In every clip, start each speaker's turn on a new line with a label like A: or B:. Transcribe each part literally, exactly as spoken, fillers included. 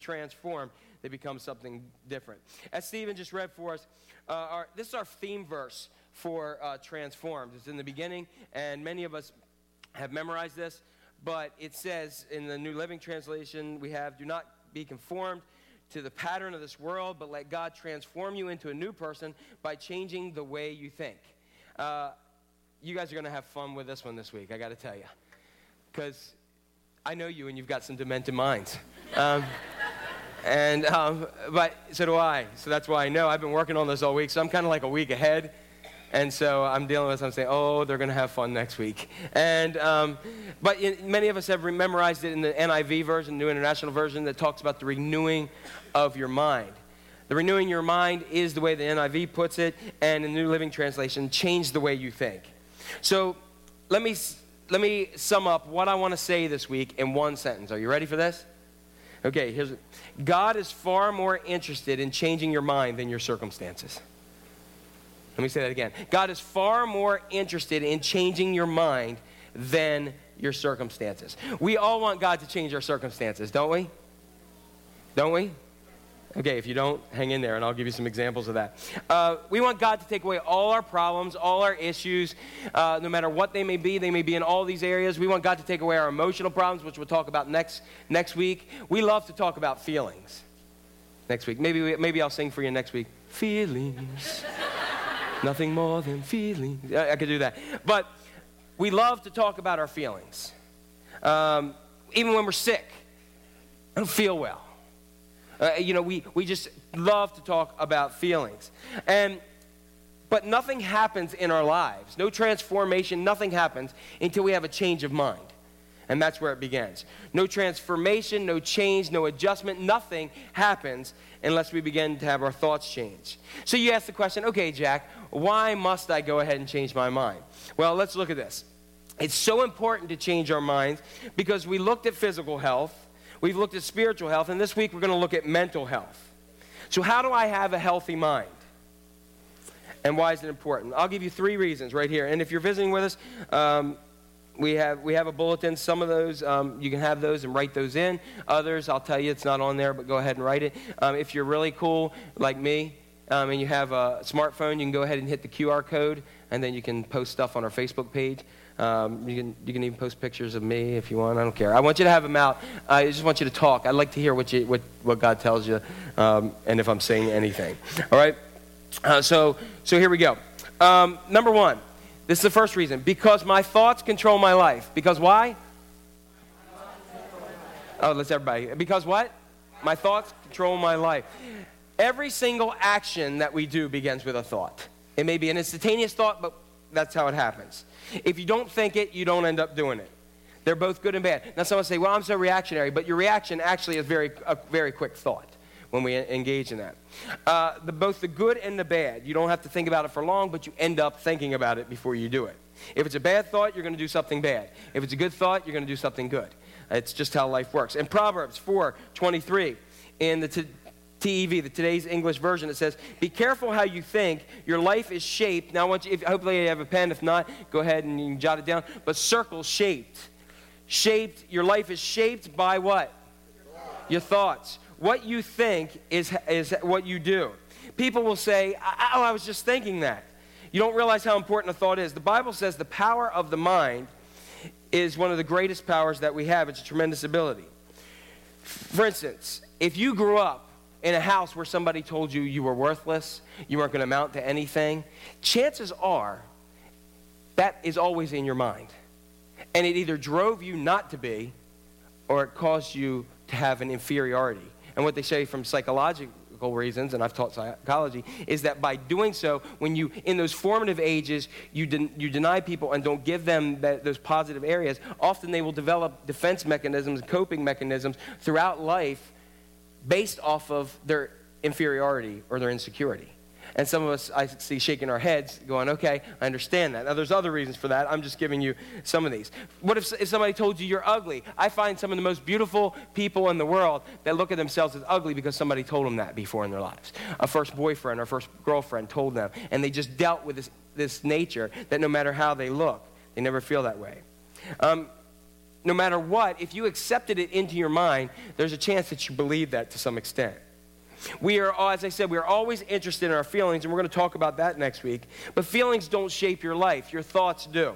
A: transformed, they become something different. As Stephen just read for us, uh, our, this is our theme verse for uh, transformed. It's in the beginning, and many of us have memorized this, but it says in the New Living Translation, we have, do not be conformed to the pattern of this world, but let God transform you into a new person by changing the way you think. Uh, you guys are going to have fun with this one this week, I got to tell you, because I know you and you've got some demented minds. Um, and um, but so do I. So that's why I know. I've been working on this all week, so I'm kind of like a week ahead. And so I'm dealing with this. I'm saying, oh, they're going to have fun next week. And um, but in, many of us have memorized it in the N I V version, New International Version, that talks about the renewing of your mind. The renewing your mind is the way the N I V puts it, and in the New Living Translation, change the way you think. So let me let me sum up what I want to say this week in one sentence. Are you ready for this? Okay, here's it. God is far more interested in changing your mind than your circumstances. Let me say that again. God is far more interested in changing your mind than your circumstances. We all want God to change our circumstances, don't we? Don't we? Okay, if you don't, hang in there, and I'll give you some examples of that. Uh, we want God to take away all our problems, all our issues, uh, no matter what they may be. They may be in all these areas. We want God to take away our emotional problems, which we'll talk about next next week. We love to talk about feelings next week. Maybe we, maybe I'll sing for you next week. Feelings, nothing more than feelings. I, I could do that. But we love to talk about our feelings. Um, even when we're sick, I don't feel well. Uh, you know, we, we just love to talk about feelings. And but nothing happens in our lives. No transformation, nothing happens until we have a change of mind. And that's where it begins. No transformation, no change, no adjustment, nothing happens unless we begin to have our thoughts change. So you ask the question, okay, Jack, why must I go ahead and change my mind? Well, let's look at this. It's so important to change our minds because we looked at physical health. We've looked at spiritual health, and this week we're going to look at mental health. So how do I have a healthy mind? And why is it important? I'll give you three reasons right here. And if you're visiting with us, um, we have we have a bulletin. Some of those, um, you can have those and write those in. Others, I'll tell you it's not on there, but go ahead and write it. Um, if you're really cool, like me, um, and you have a smartphone, you can go ahead and hit the Q R code, and then you can post stuff on our Facebook page. Um, you can you can even post pictures of me if you want. I don't care. I want you to have them out. I just want you to talk. I'd like to hear what you what, what God tells you, um, and if I'm saying anything. All right. Uh, so so here we go. Um, number one. This is the first reason. Because my thoughts control my life. Because why? Oh, let's everybody. Because what? My thoughts control my life. Every single action that we do begins with a thought. It may be an instantaneous thought, but that's how it happens. If you don't think it, you don't end up doing it. They're both good and bad. Now, someone say, well, I'm so reactionary, but your reaction actually is very a very quick thought when we engage in that. Uh, the, both the good and the bad. You don't have to think about it for long, but you end up thinking about it before you do it. If it's a bad thought, you're going to do something bad. If it's a good thought, you're going to do something good. It's just how life works. In Proverbs four twenty-three, in the t- T E V, the today's English version, it says, be careful how you think. Your life is shaped. Now, I want you, if, hopefully you have a pen. If not, go ahead and you can jot it down. But circle shaped. Shaped. Your life is shaped by what? Your thoughts. What you think is, is what you do. People will say, oh, I was just thinking that. You don't realize how important a thought is. The Bible says the power of the mind is one of the greatest powers that we have. It's a tremendous ability. For instance, if you grew up in a house where somebody told you you were worthless, you weren't going to amount to anything, chances are that is always in your mind. And it either drove you not to be or it caused you to have an inferiority. And what they say from psychological reasons, and I've taught psychology, is that by doing so, when you, in those formative ages, you den- you deny people and don't give them that, those positive areas, often they will develop defense mechanisms, coping mechanisms throughout life based off of their inferiority or their insecurity. And some of us, I see, shaking our heads, going, okay, I understand that. Now, there's other reasons for that. I'm just giving you some of these. What if, if somebody told you you're ugly? I find some of the most beautiful people in the world that look at themselves as ugly because somebody told them that before in their lives. A first boyfriend or first girlfriend told them, and they just dealt with this, this nature that no matter how they look, they never feel that way. Um, no matter what, if you accepted it into your mind, there's a chance that you believe that to some extent. We are, as I said, we are always interested in our feelings, and we're going to talk about that next week. But feelings don't shape your life. Your thoughts do.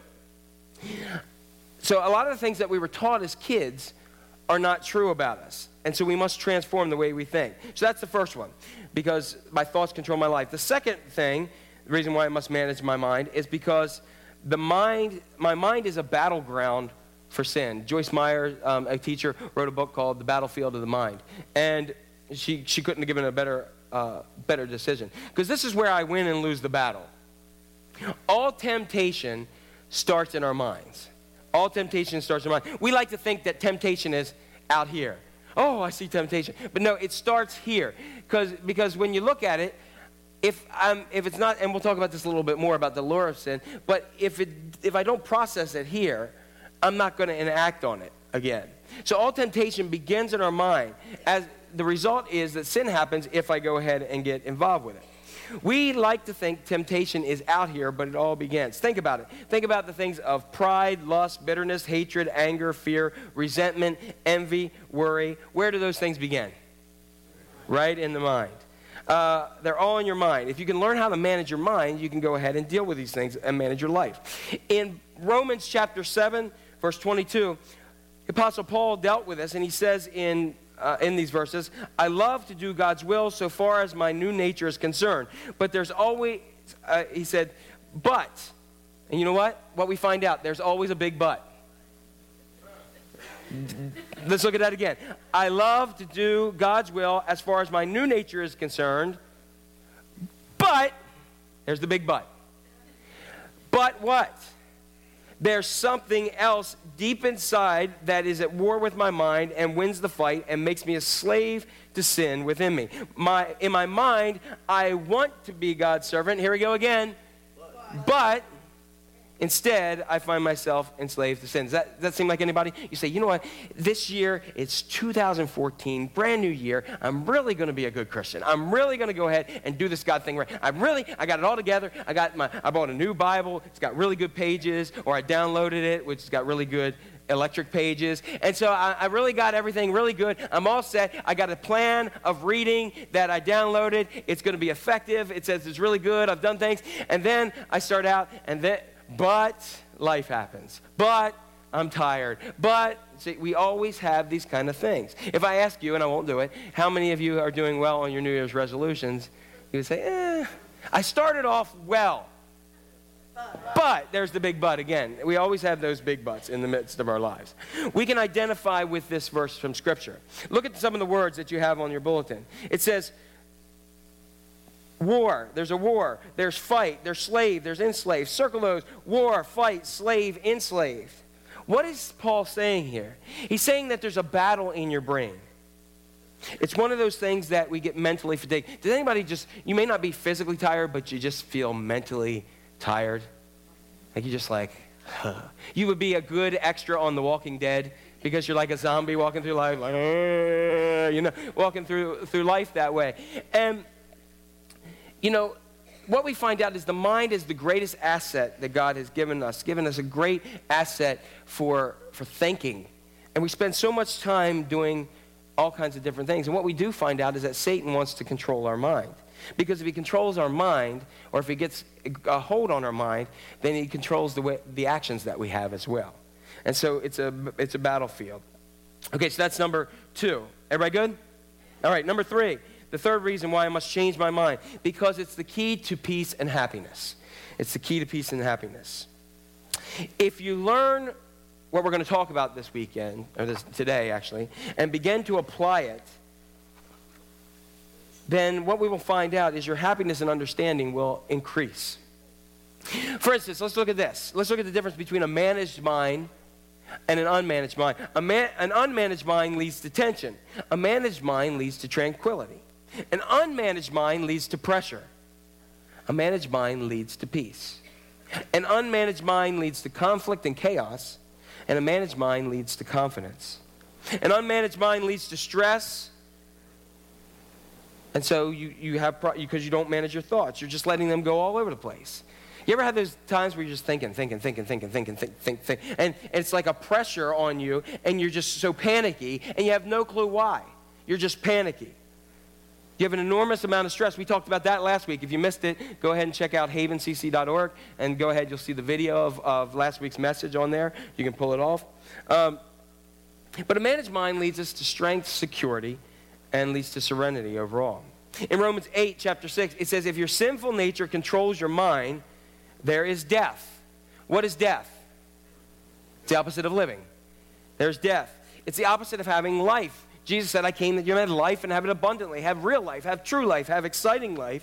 A: So a lot of the things that we were taught as kids are not true about us. And so we must transform the way we think. So that's the first one, because my thoughts control my life. The second thing, the reason why I must manage my mind, is because the mind, my mind is a battleground for sin. Joyce Meyer, um, a teacher, wrote a book called The Battlefield of the Mind. And she, she couldn't have given a better, uh, better decision. Because this is where I win and lose the battle. All temptation starts in our minds. All temptation starts in our mind. We like to think that temptation is out here. Oh, I see temptation. But no, it starts here. Because because when you look at it, if I'm, if it's not, and we'll talk about this a little bit more about the lure of sin, but if it if I don't process it here, I'm not going to enact on it again. So all temptation begins in our mind. As the result is that sin happens if I go ahead and get involved with it. We like to think temptation is out here, but it all begins. Think about it. Think about the things of pride, lust, bitterness, hatred, anger, fear, resentment, envy, worry. Where do those things begin? Right in the mind. Uh, they're all in your mind. If you can learn how to manage your mind, you can go ahead and deal with these things and manage your life. In Romans chapter seven, verse twenty-two, the Apostle Paul dealt with this, and he says in Uh, in these verses, I love to do God's will so far as my new nature is concerned. But there's always, uh, he said, but, and you know what? What we find out, there's always a big but. Let's look at that again. I love to do God's will as far as my new nature is concerned, but, there's the big but. But what? There's something else deep inside that is at war with my mind and wins the fight and makes me a slave to sin within me. My, in my mind, I want to be God's servant. Here we go again. But instead, I find myself enslaved to sin. Does that, does that seem like anybody? You say, you know what? This year, it's two thousand fourteen, brand new year. I'm really going to be a good Christian. I'm really going to go ahead and do this God thing right. I'm really, I got it all together. I got my, I bought a new Bible. It's got really good pages. Or I downloaded it, which has got really good electric pages. And so I, I really got everything really good. I'm all set. I got a plan of reading that I downloaded. It's going to be effective. It says it's really good. I've done things. And then I start out, and then, but life happens. But I'm tired. But, see, we always have these kind of things. If I ask you, and I won't do it, how many of you are doing well on your New Year's resolutions? You would say, eh, I started off well. But, there's the big but again. We always have those big buts in the midst of our lives. We can identify with this verse from Scripture. Look at some of the words that you have on your bulletin. It says, war, there's a war, there's fight, there's slave, there's enslaved. Circle those, war, fight, slave, enslaved. What is Paul saying here? He's saying that there's a battle in your brain. It's one of those things that we get mentally fatigued. Does anybody just, you may not be physically tired, but you just feel mentally tired? Like you're just like, huh. You would be a good extra on The Walking Dead because you're like a zombie walking through life, like, uh, you know, walking through through life that way. And you know, what we find out is the mind is the greatest asset that God has given us, given us a great asset for, for thinking. And we spend so much time doing all kinds of different things. And what we do find out is that Satan wants to control our mind. Because if he controls our mind, or if he gets a hold on our mind, then he controls the way, the actions that we have as well. And so it's a, it's a battlefield. Okay, so that's number two. Everybody good? All right, number three. The third reason why I must change my mind, because it's the key to peace and happiness. It's the key to peace and happiness. If you learn what we're going to talk about this weekend, or this today actually, and begin to apply it, then what we will find out is your happiness and understanding will increase. For instance, let's look at this. Let's look at the difference between a managed mind and an unmanaged mind. A man, an unmanaged mind leads to tension. A managed mind leads to tranquility. An unmanaged mind leads to pressure. A managed mind leads to peace. An unmanaged mind leads to conflict and chaos, and a managed mind leads to confidence. An unmanaged mind leads to stress, and so you, you have, because you don't manage your thoughts. You're just letting them go all over the place. You ever had those times where you're just thinking, thinking, thinking, thinking, thinking, think, think, think, and it's like a pressure on you, and you're just so panicky, and you have no clue why. You're just panicky. You have an enormous amount of stress. We talked about that last week. If you missed it, go ahead and check out haven c c dot org, and go ahead. You'll see the video of, of last week's message on there. You can pull it off. Um, but a managed mind leads us to strength, security, and leads to serenity overall. In Romans eight, chapter six, it says, if your sinful nature controls your mind, there is death. What is death? It's the opposite of living. There's death. It's the opposite of having life. Jesus said, I came that you may have life and have it abundantly, have real life, have true life, have exciting life.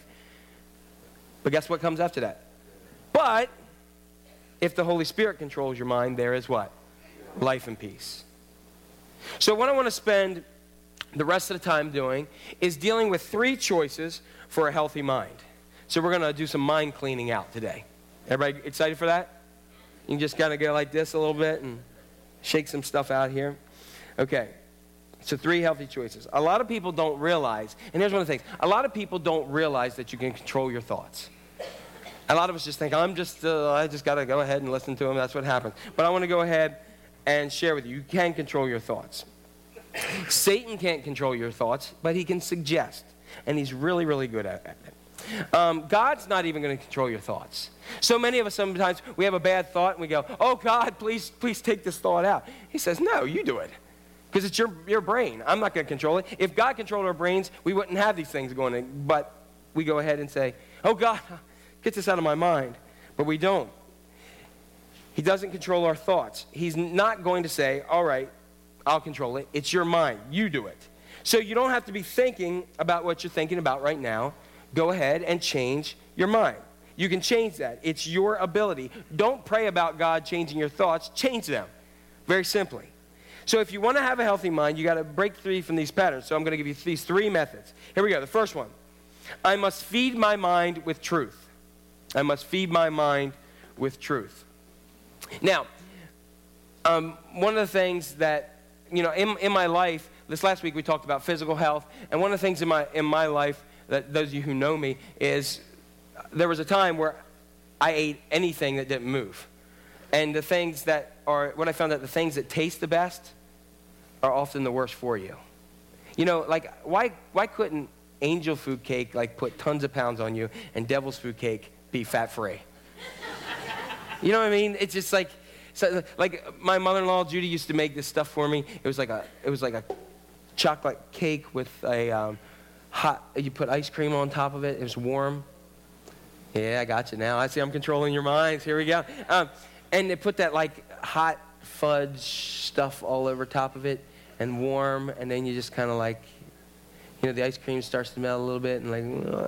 A: But guess what comes after that? But if the Holy Spirit controls your mind, there is what? Life and peace. So what I want to spend the rest of the time doing is dealing with three choices for a healthy mind. So we're going to do some mind cleaning out today. Everybody excited for that? You can just kind of go like this a little bit and shake some stuff out here. Okay. So three healthy choices. A lot of people don't realize, and here's one of the things, a lot of people don't realize that you can control your thoughts. A lot of us just think, I'm just, uh, I just got to go ahead and listen to them. That's what happens. But I want to go ahead and share with you. You can control your thoughts. Satan can't control your thoughts, but he can suggest. And he's really, really good at it. Um, God's not even going to control your thoughts. So many of us sometimes, we have a bad thought and we go, oh, God, please, please take this thought out. He says, no, you do it. Because it's your, your brain. I'm not going to control it. If God controlled our brains, we wouldn't have these things going in. But we go ahead and say, oh, God, get this out of my mind. But we don't. He doesn't control our thoughts. He's not going to say, all right, I'll control it. It's your mind. You do it. So you don't have to be thinking about what you're thinking about right now. Go ahead and change your mind. You can change that. It's your ability. Don't pray about God changing your thoughts. Change them. Very simply. So if you want to have a healthy mind, you got to break free from these patterns. So I'm going to give you these three methods. Here we go. The first one. I must feed my mind with truth. I must feed my mind with truth. Now, um, one of the things that, you know, in, in my life, this last week we talked about physical health, and one of the things in my in my life, that those of you who know me, is there was a time where I ate anything that didn't move. And the things that are, what I found out, the things that taste the best are often the worst for you. You know, like, why why couldn't angel food cake, like, put tons of pounds on you, and devil's food cake be fat-free? You know what I mean? It's just like, so, like, my mother-in-law, Judy, used to make this stuff for me. It was like a, it was like a chocolate cake with a um, hot, you put ice cream on top of it. It was warm. Yeah, I got you now. I see I'm controlling your minds. Here we go. Um, and they put that, like, hot fudge stuff all over top of it and warm, and then you just kind of like, you know, the ice cream starts to melt a little bit and like,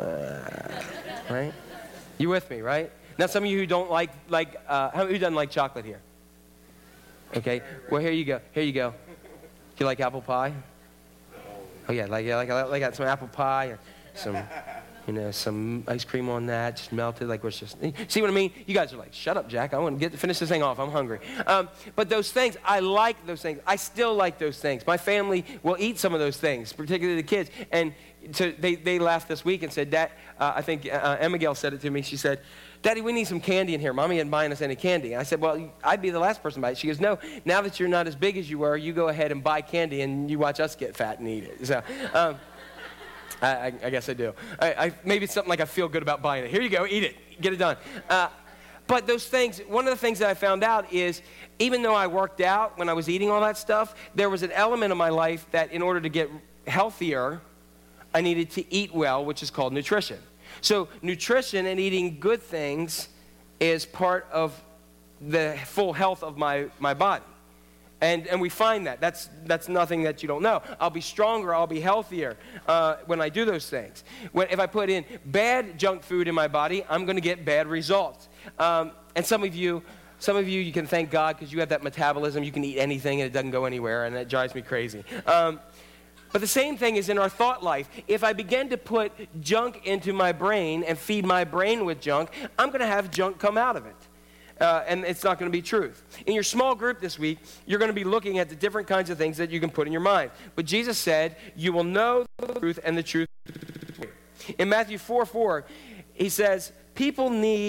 A: right? You with me, right? Now, some of you who don't like, like, uh, who doesn't like chocolate here? Okay, well, here you go. Here you go. Do you like apple pie? Oh, yeah, like, yeah, like, like got some apple pie, or some, you know, some ice cream on that, just melted, like, we're just, see what I mean? You guys are like, shut up, Jack. I want to get finish this thing off. I'm hungry. Um, but those things, I like those things. I still like those things. My family will eat some of those things, particularly the kids. And so they, they laughed this week and said, Dad, uh, I think uh, Emma said it to me. She said, Daddy, we need some candy in here. Mommy isn't buying us any candy. And I said, well, I'd be the last person to buy it. She goes, no, now that you're not as big as you were, you go ahead and buy candy and you watch us get fat and eat it. So um, I, I, I guess I do. I, I, maybe it's something like I feel good about buying it. Here you go, eat it, get it done. Uh, but those things, one of the things that I found out is even though I worked out when I was eating all that stuff, there was an element of my life that in order to get healthier, I needed to eat well, which is called nutrition. So nutrition and eating good things is part of the full health of my, my body. And, and we find that. That's, that's nothing that you don't know. I'll be stronger. I'll be healthier uh, when I do those things. When, if I put in bad junk food in my body, I'm going to get bad results. Um, and some of you, some of you, you can thank God because you have that metabolism. You can eat anything and it doesn't go anywhere, and that drives me crazy. Um, But the same thing is in our thought life. If I begin to put junk into my brain and feed my brain with junk, I'm going to have junk come out of it. Uh, and it's not going to be truth. In your small group this week, you're going to be looking at the different kinds of things that you can put in your mind. But Jesus said, you will know the truth and the truth. In Matthew four four, he says, people need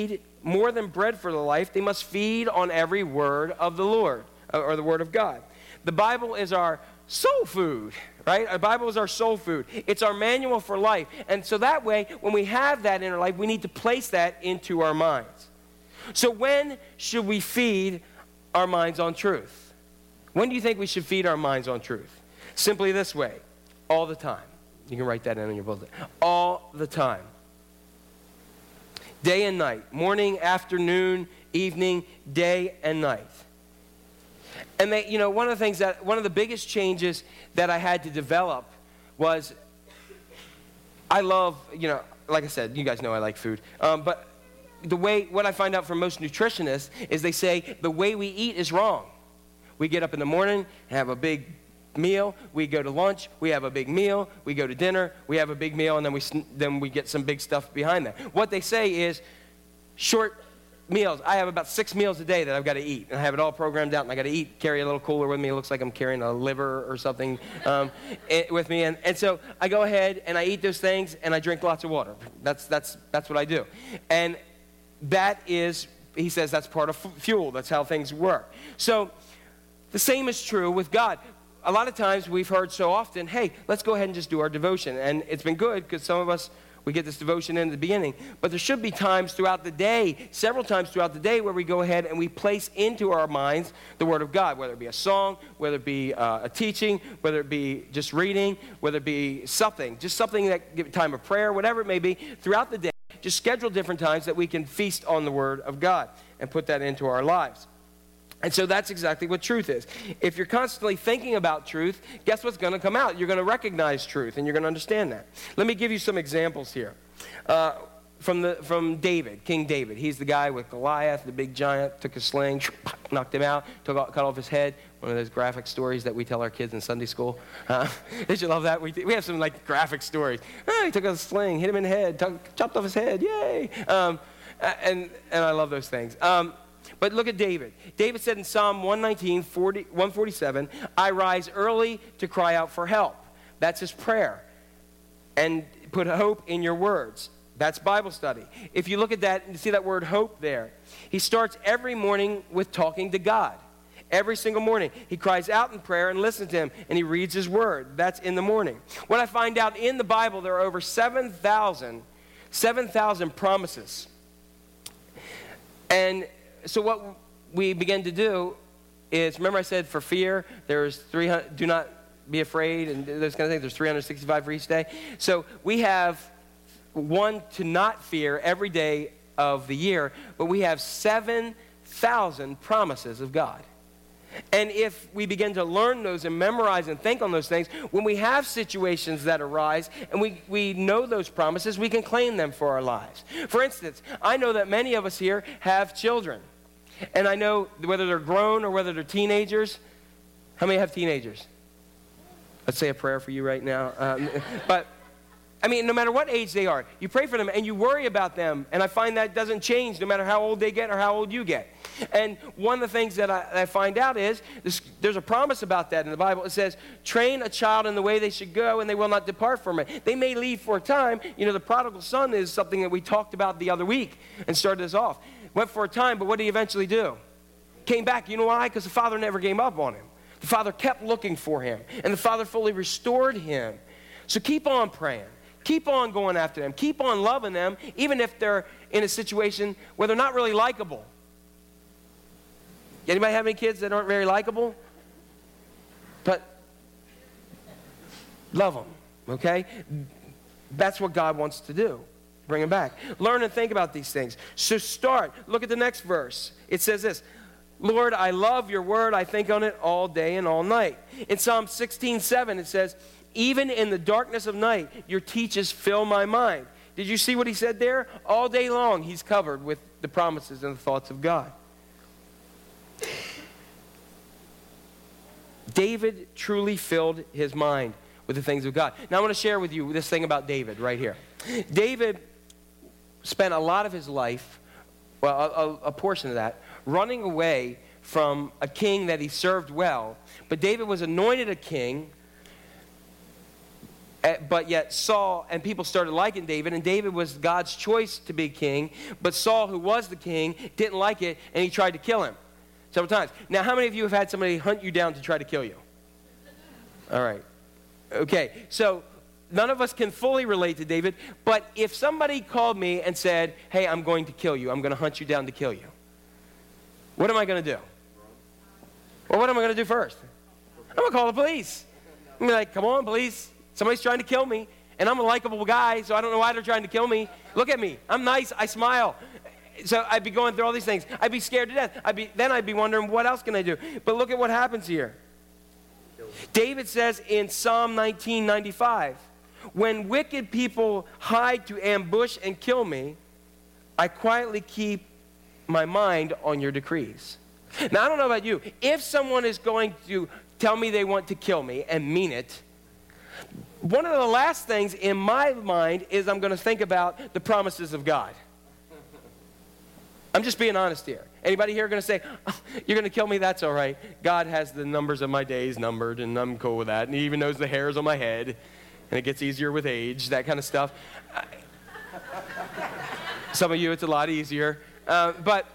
A: more than bread for the life. They must feed on every word of the Lord, or the word of God. The Bible is our soul food, right? Our Bible is our soul food. It's our manual for life. And so that way, when we have that in our life, we need to place that into our minds. So when should we feed our minds on truth? When do you think we should feed our minds on truth? Simply this way, all the time. You can write that in on your bulletin. All the time. Day and night. Morning, afternoon, evening, day and night. And they, you know, one of the things that, one of the biggest changes that I had to develop was, I love, you know, like I said, you guys know I like food. Um, but the way, what I find out from most nutritionists is they say the way we eat is wrong. We get up in the morning, have a big meal. We go to lunch, we have a big meal. We go to dinner, we have a big meal, and then we then we get some big stuff behind that. What they say is short meals. I have about six meals a day that I've got to eat, and I have it all programmed out, and I got to eat, carry a little cooler with me. It looks like I'm carrying a liver or something um, it, with me, and, and so I go ahead and I eat those things, and I drink lots of water. That's that's that's what I do, and that is, he says, that's part of f- fuel. That's how things work. So the same is true with God. A lot of times we've heard so often, hey, let's go ahead and just do our devotion. And it's been good because some of us, we get this devotion in at the beginning. But there should be times throughout the day, several times throughout the day, where we go ahead and we place into our minds the Word of God, whether it be a song, whether it be uh, a teaching, whether it be just reading, whether it be something, just something that give time of prayer, whatever it may be, throughout the day. Just schedule different times that we can feast on the Word of God and put that into our lives. And so that's exactly what truth is. If you're constantly thinking about truth, guess what's going to come out? You're going to recognize truth, and you're going to understand that. Let me give you some examples here. Uh, from, the, from David, King David. He's the guy with Goliath, the big giant, took a sling, knocked him out, took, cut off his head. One of those graphic stories that we tell our kids in Sunday school. Uh, did you love that? We, we have some like graphic stories. Oh, he took a sling, hit him in the head, took, chopped off his head, yay! Um, and, and I love those things. Um, But look at David. David said in Psalm one nineteen, forty, one forty-seven, I rise early to cry out for help. That's his prayer. And put hope in your words. That's Bible study. If you look at that and you see that word hope there, he starts every morning with talking to God. Every single morning. He cries out in prayer and listens to him, and he reads his word. That's in the morning. What I find out in the Bible, there are over seven thousand, seven thousand promises. And so what we begin to do is, remember I said for fear, there's three hundred, do not be afraid, and those kind of things. There's three hundred sixty-five for each day. So we have one to not fear every day of the year, but we have seven thousand promises of God. And if we begin to learn those and memorize and think on those things, when we have situations that arise and we, we know those promises, we can claim them for our lives. For instance, I know that many of us here have children. And I know whether they're grown or whether they're teenagers. How many have teenagers? Let's say a prayer for you right now. Um, but, I mean, no matter what age they are, you pray for them and you worry about them. And I find that doesn't change no matter how old they get or how old you get. And one of the things that I, I find out is, this, there's a promise about that in the Bible. It says, train a child in the way they should go and they will not depart from it. They may leave for a time. You know, the prodigal son is something that we talked about the other week and started this off. Went for a time, but what did he eventually do? Came back. You know why? Because the father never gave up on him. The father kept looking for him, and the father fully restored him. So keep on praying. Keep on going after them. Keep on loving them, even if they're in a situation where they're not really likable. Anybody have any kids that aren't very likable? But love them, okay? That's what God wants to do. Bring them back. Learn and think about these things. So start. Look at the next verse. It says this, Lord, I love your word. I think on it all day and all night. In Psalm sixteen seven, it says, even in the darkness of night, your teachings fill my mind. Did you see what he said there? All day long, he's covered with the promises and the thoughts of God. David truly filled his mind with the things of God. Now I want to share with you this thing about David right here. David spent a lot of his life, well, a, a portion of that, running away from a king that he served well. But David was anointed a king, But yet Saul and people started liking David, and David was God's choice to be king. But Saul, who was the king, didn't like it, and he tried to kill him several times. Now, how many of you have had somebody hunt you down to try to kill you? All right. Okay, so none of us can fully relate to David, but if somebody called me and said, hey, I'm going to kill you, I'm going to hunt you down to kill you, what am I going to do? Well, what am I going to do first? I'm going to call the police. I'm going to be like, come on, police. Somebody's trying to kill me, and I'm a likable guy, so I don't know why they're trying to kill me. Look at me. I'm nice. I smile. So I'd be going through all these things. I'd be scared to death. I'd be, then I'd be wondering, what else can I do? But look at what happens here. David says in Psalm nineteen ninety-five, when wicked people hide to ambush and kill me, I quietly keep my mind on your decrees. Now, I don't know about you. If someone is going to tell me they want to kill me and mean it, one of the last things in my mind is I'm going to think about the promises of God. I'm just being honest here. Anybody here going to say, oh, you're going to kill me? That's all right. God has the numbers of my days numbered, and I'm cool with that. And he even knows the hairs on my head, and it gets easier with age, that kind of stuff. Some of you, it's a lot easier. Uh, but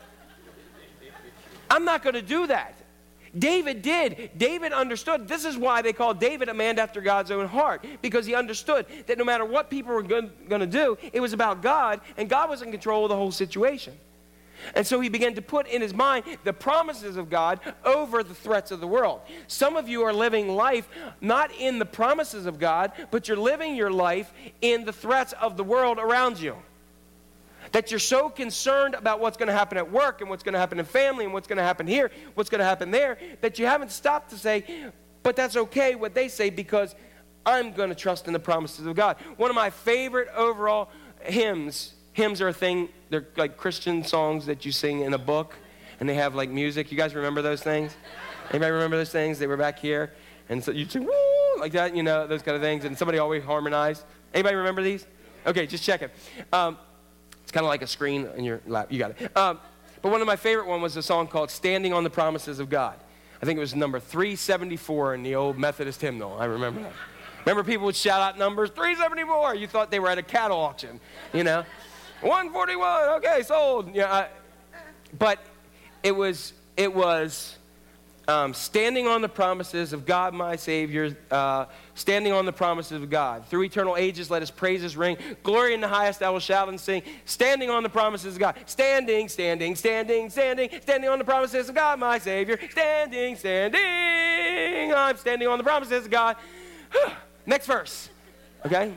A: I'm not going to do that. David did. David understood. This is why they called David a man after God's own heart, because he understood that no matter what people were going to do, it was about God, and God was in control of the whole situation. And so he began to put in his mind the promises of God over the threats of the world. Some of you are living life not in the promises of God, but you're living your life in the threats of the world around you. That you're so concerned about what's going to happen at work and what's going to happen in family and what's going to happen here, what's going to happen there, that you haven't stopped to say, but that's okay what they say, because I'm going to trust in the promises of God. One of my favorite overall hymns, hymns are a thing, they're like Christian songs that you sing in a book, and they have like music. You guys remember those things? Anybody remember those things? They were back here, and so you'd sing, woo, like that, you know, those kind of things, and somebody always harmonized. Anybody remember these? Okay, just check it. Um, It's kind of like a screen in your lap. You got it. Um, but one of my favorite one was a song called Standing on the Promises of God. I think it was number three seventy-four in the old Methodist hymnal. I remember that. Remember people would shout out numbers, three seventy-four. You thought they were at a cattle auction, you know. one forty-one, okay, sold. Yeah, I, but it was, it was um, standing on the promises of God, my Savior, uh, standing on the promises of God. Through eternal ages, let his praises ring. Glory in the highest, I will shout and sing. Standing on the promises of God. Standing, standing, standing, standing, standing on the promises of God, my Savior. Standing, standing, I'm standing on the promises of God. Next verse, okay?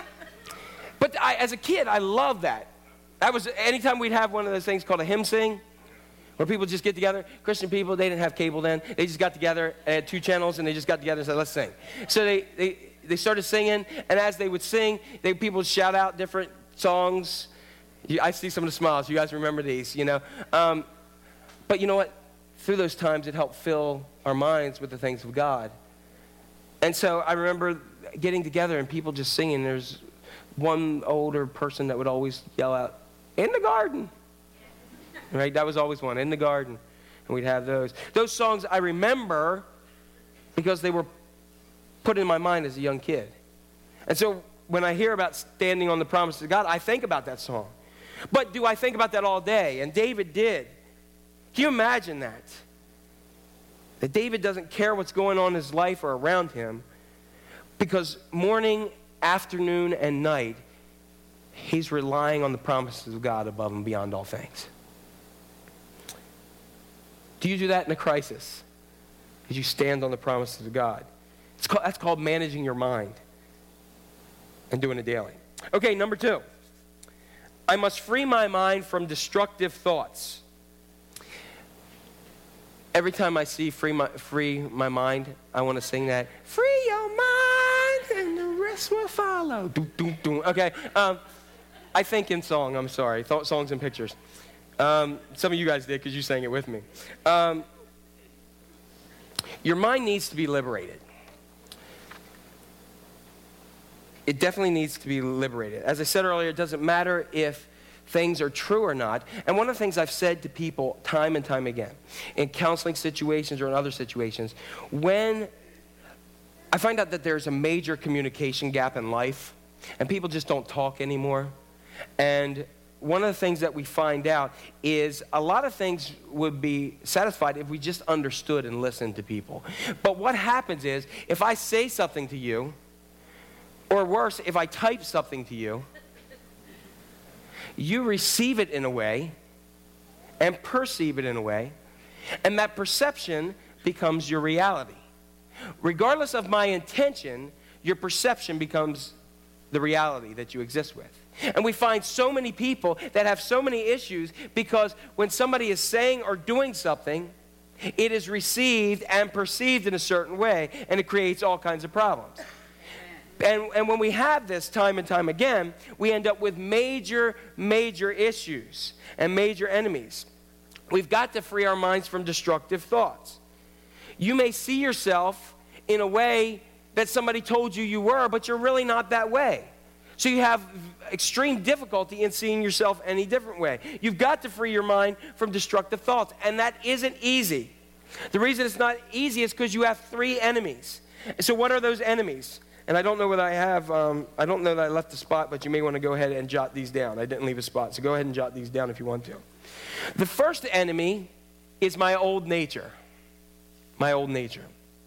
A: But I, as a kid, I loved that. That was anytime we'd have one of those things called a hymn sing, where people just get together. Christian people, they didn't have cable then. They just got together, they had two channels, and they just got together and said, let's sing. So they, they, they started singing, and as they would sing, they, people would shout out different songs. You, I see some of the smiles. You guys remember these, you know. Um, but you know what? Through those times, it helped fill our minds with the things of God. And so I remember getting together and people just singing. There's one older person that would always yell out, in the garden. Right? That was always one, in the garden. And we'd have those. Those songs I remember because they were put in my mind as a young kid. And so when I hear about standing on the promises of God, I think about that song. But do I think about that all day? And David did. Can you imagine that? That David doesn't care what's going on in his life or around him, because morning, afternoon, and night, he's relying on the promises of God above and beyond all things. Do you do that in a crisis? Did you stand on the promises of God? It's called, that's called managing your mind and doing it daily. Okay, number two. I must free my mind from destructive thoughts. Every time I see free my, free my mind, I want to sing that. Free your mind and the rest will follow. Doom, doom, doom. Okay, um, I think in song, I'm sorry. Th- songs and pictures. Um, some of you guys did because you sang it with me. Um, your mind needs to be liberated. It definitely needs to be liberated. As I said earlier, it doesn't matter if things are true or not. And one of the things I've said to people time and time again, in counseling situations or in other situations, when I find out that there's a major communication gap in life, and people just don't talk anymore. And one of the things that we find out is a lot of things would be satisfied if we just understood and listened to people. But what happens is, if I say something to you, or worse, if I type something to you, you receive it in a way and perceive it in a way, and that perception becomes your reality. Regardless of my intention, your perception becomes the reality that you exist with. And we find so many people that have so many issues because when somebody is saying or doing something, it is received and perceived in a certain way, and it creates all kinds of problems. And, and when we have this time and time again, we end up with major, major issues and major enemies. We've got to free our minds from destructive thoughts. You may see yourself in a way that somebody told you you were, but you're really not that way. So you have extreme difficulty in seeing yourself any different way. You've got to free your mind from destructive thoughts, and that isn't easy. The reason it's not easy is because you have three enemies. So what are those enemies? And I don't know whether I have, um, I don't know that I left a spot, but you may want to go ahead and jot these down. I didn't leave a spot, so go ahead and jot these down if you want to. The first enemy is my old nature. My old nature.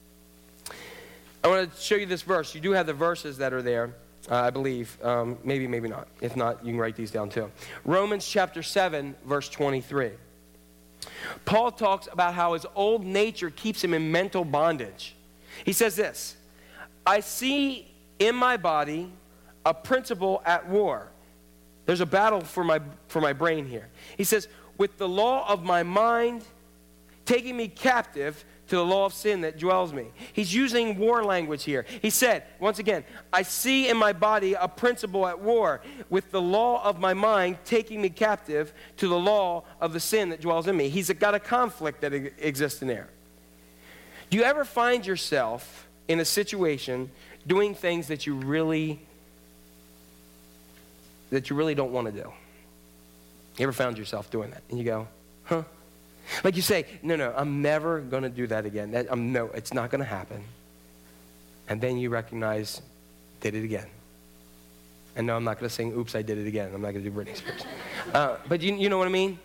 A: I want to show you this verse. You do have the verses that are there, uh, I believe. Um, maybe, maybe not. If not, you can write these down too. Romans chapter seven, verse twenty-three. Paul talks about how his old nature keeps him in mental bondage. He says this, I see in my body a principle at war. There's a battle for my, for my brain here. He says, with the law of my mind taking me captive to the law of sin that dwells me. He's using war language here. He said, once again, I see in my body a principle at war with the law of my mind taking me captive to the law of the sin that dwells in me. He's got a conflict that exists in there. Do you ever find yourself in a situation doing things that you really that you really don't want to do? You ever found yourself doing that? And you go, huh? Like you say, no, no, I'm never going to do that again. That, um, no, it's not going to happen. And then you recognize, did it again. And no, I'm not going to sing, oops, I did it again. I'm not going to do Britney Spears. Uh, but you, you know what I mean?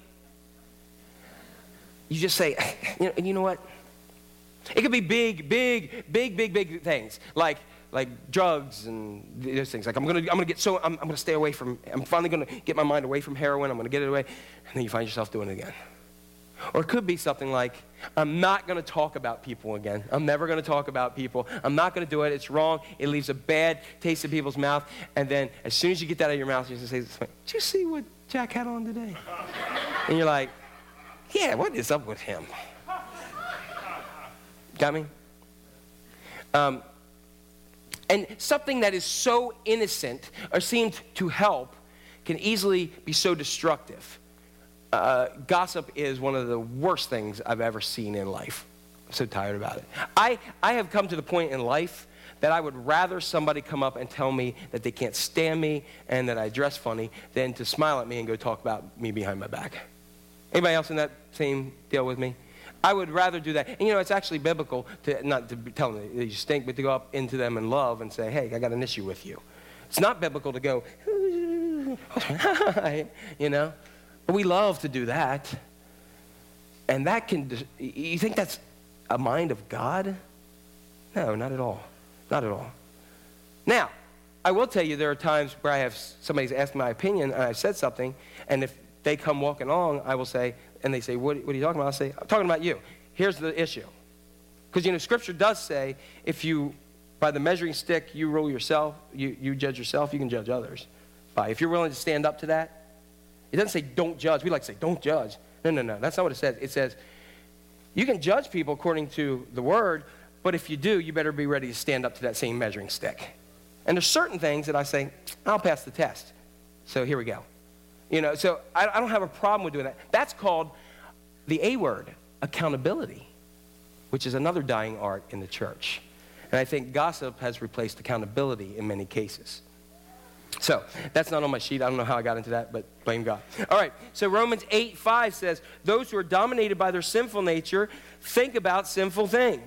A: You just say, you know, and you know what? It could be big, big, big, big, big things. Like, like drugs and those things. Like I'm gonna, I'm gonna get so, I'm, I'm gonna stay away from. I'm finally gonna get my mind away from heroin. I'm gonna get it away, and then you find yourself doing it again. Or it could be something like, I'm not gonna talk about people again. I'm never gonna talk about people. I'm not gonna do it. It's wrong. It leaves a bad taste in people's mouth. And then as soon as you get that out of your mouth, you just say, "Did you see what Jack had on today?" And you're like, "Yeah, what is up with him?" Got me? Um. And something that is so innocent or seemed to help can easily be so destructive. Uh, gossip is one of the worst things I've ever seen in life. I'm so tired about it. I, I have come to the point in life that I would rather somebody come up and tell me that they can't stand me and that I dress funny than to smile at me and go talk about me behind my back. Anybody else in that same deal with me? I would rather do that. And, you know, it's actually biblical to not to tell them that you stink, but to go up into them in love and say, hey, I got an issue with you. It's not biblical to go, you know. But we love to do that. And that can, you think that's a mind of God? No, not at all. Not at all. Now, I will tell you there are times where I have, somebody's asked my opinion and I've said something, and if they come walking along, I will say, and they say, what, what are you talking about? I'll say, I'm talking about you. Here's the issue. Because, you know, Scripture does say, if you, by the measuring stick, you rule yourself, you, you judge yourself, you can judge others. By, if you're willing to stand up to that, it doesn't say don't judge. We like to say don't judge. No, no, no. That's not what it says. It says, you can judge people according to the Word, but if you do, you better be ready to stand up to that same measuring stick. And there's certain things that I say, I'll pass the test. So here we go. You know, so I, I don't have a problem with doing that. That's called the A word, accountability, which is another dying art in the church. And I think gossip has replaced accountability in many cases. So that's not on my sheet. I don't know how I got into that, but blame God. All right, so Romans eight five says, those who are dominated by their sinful nature think about sinful things.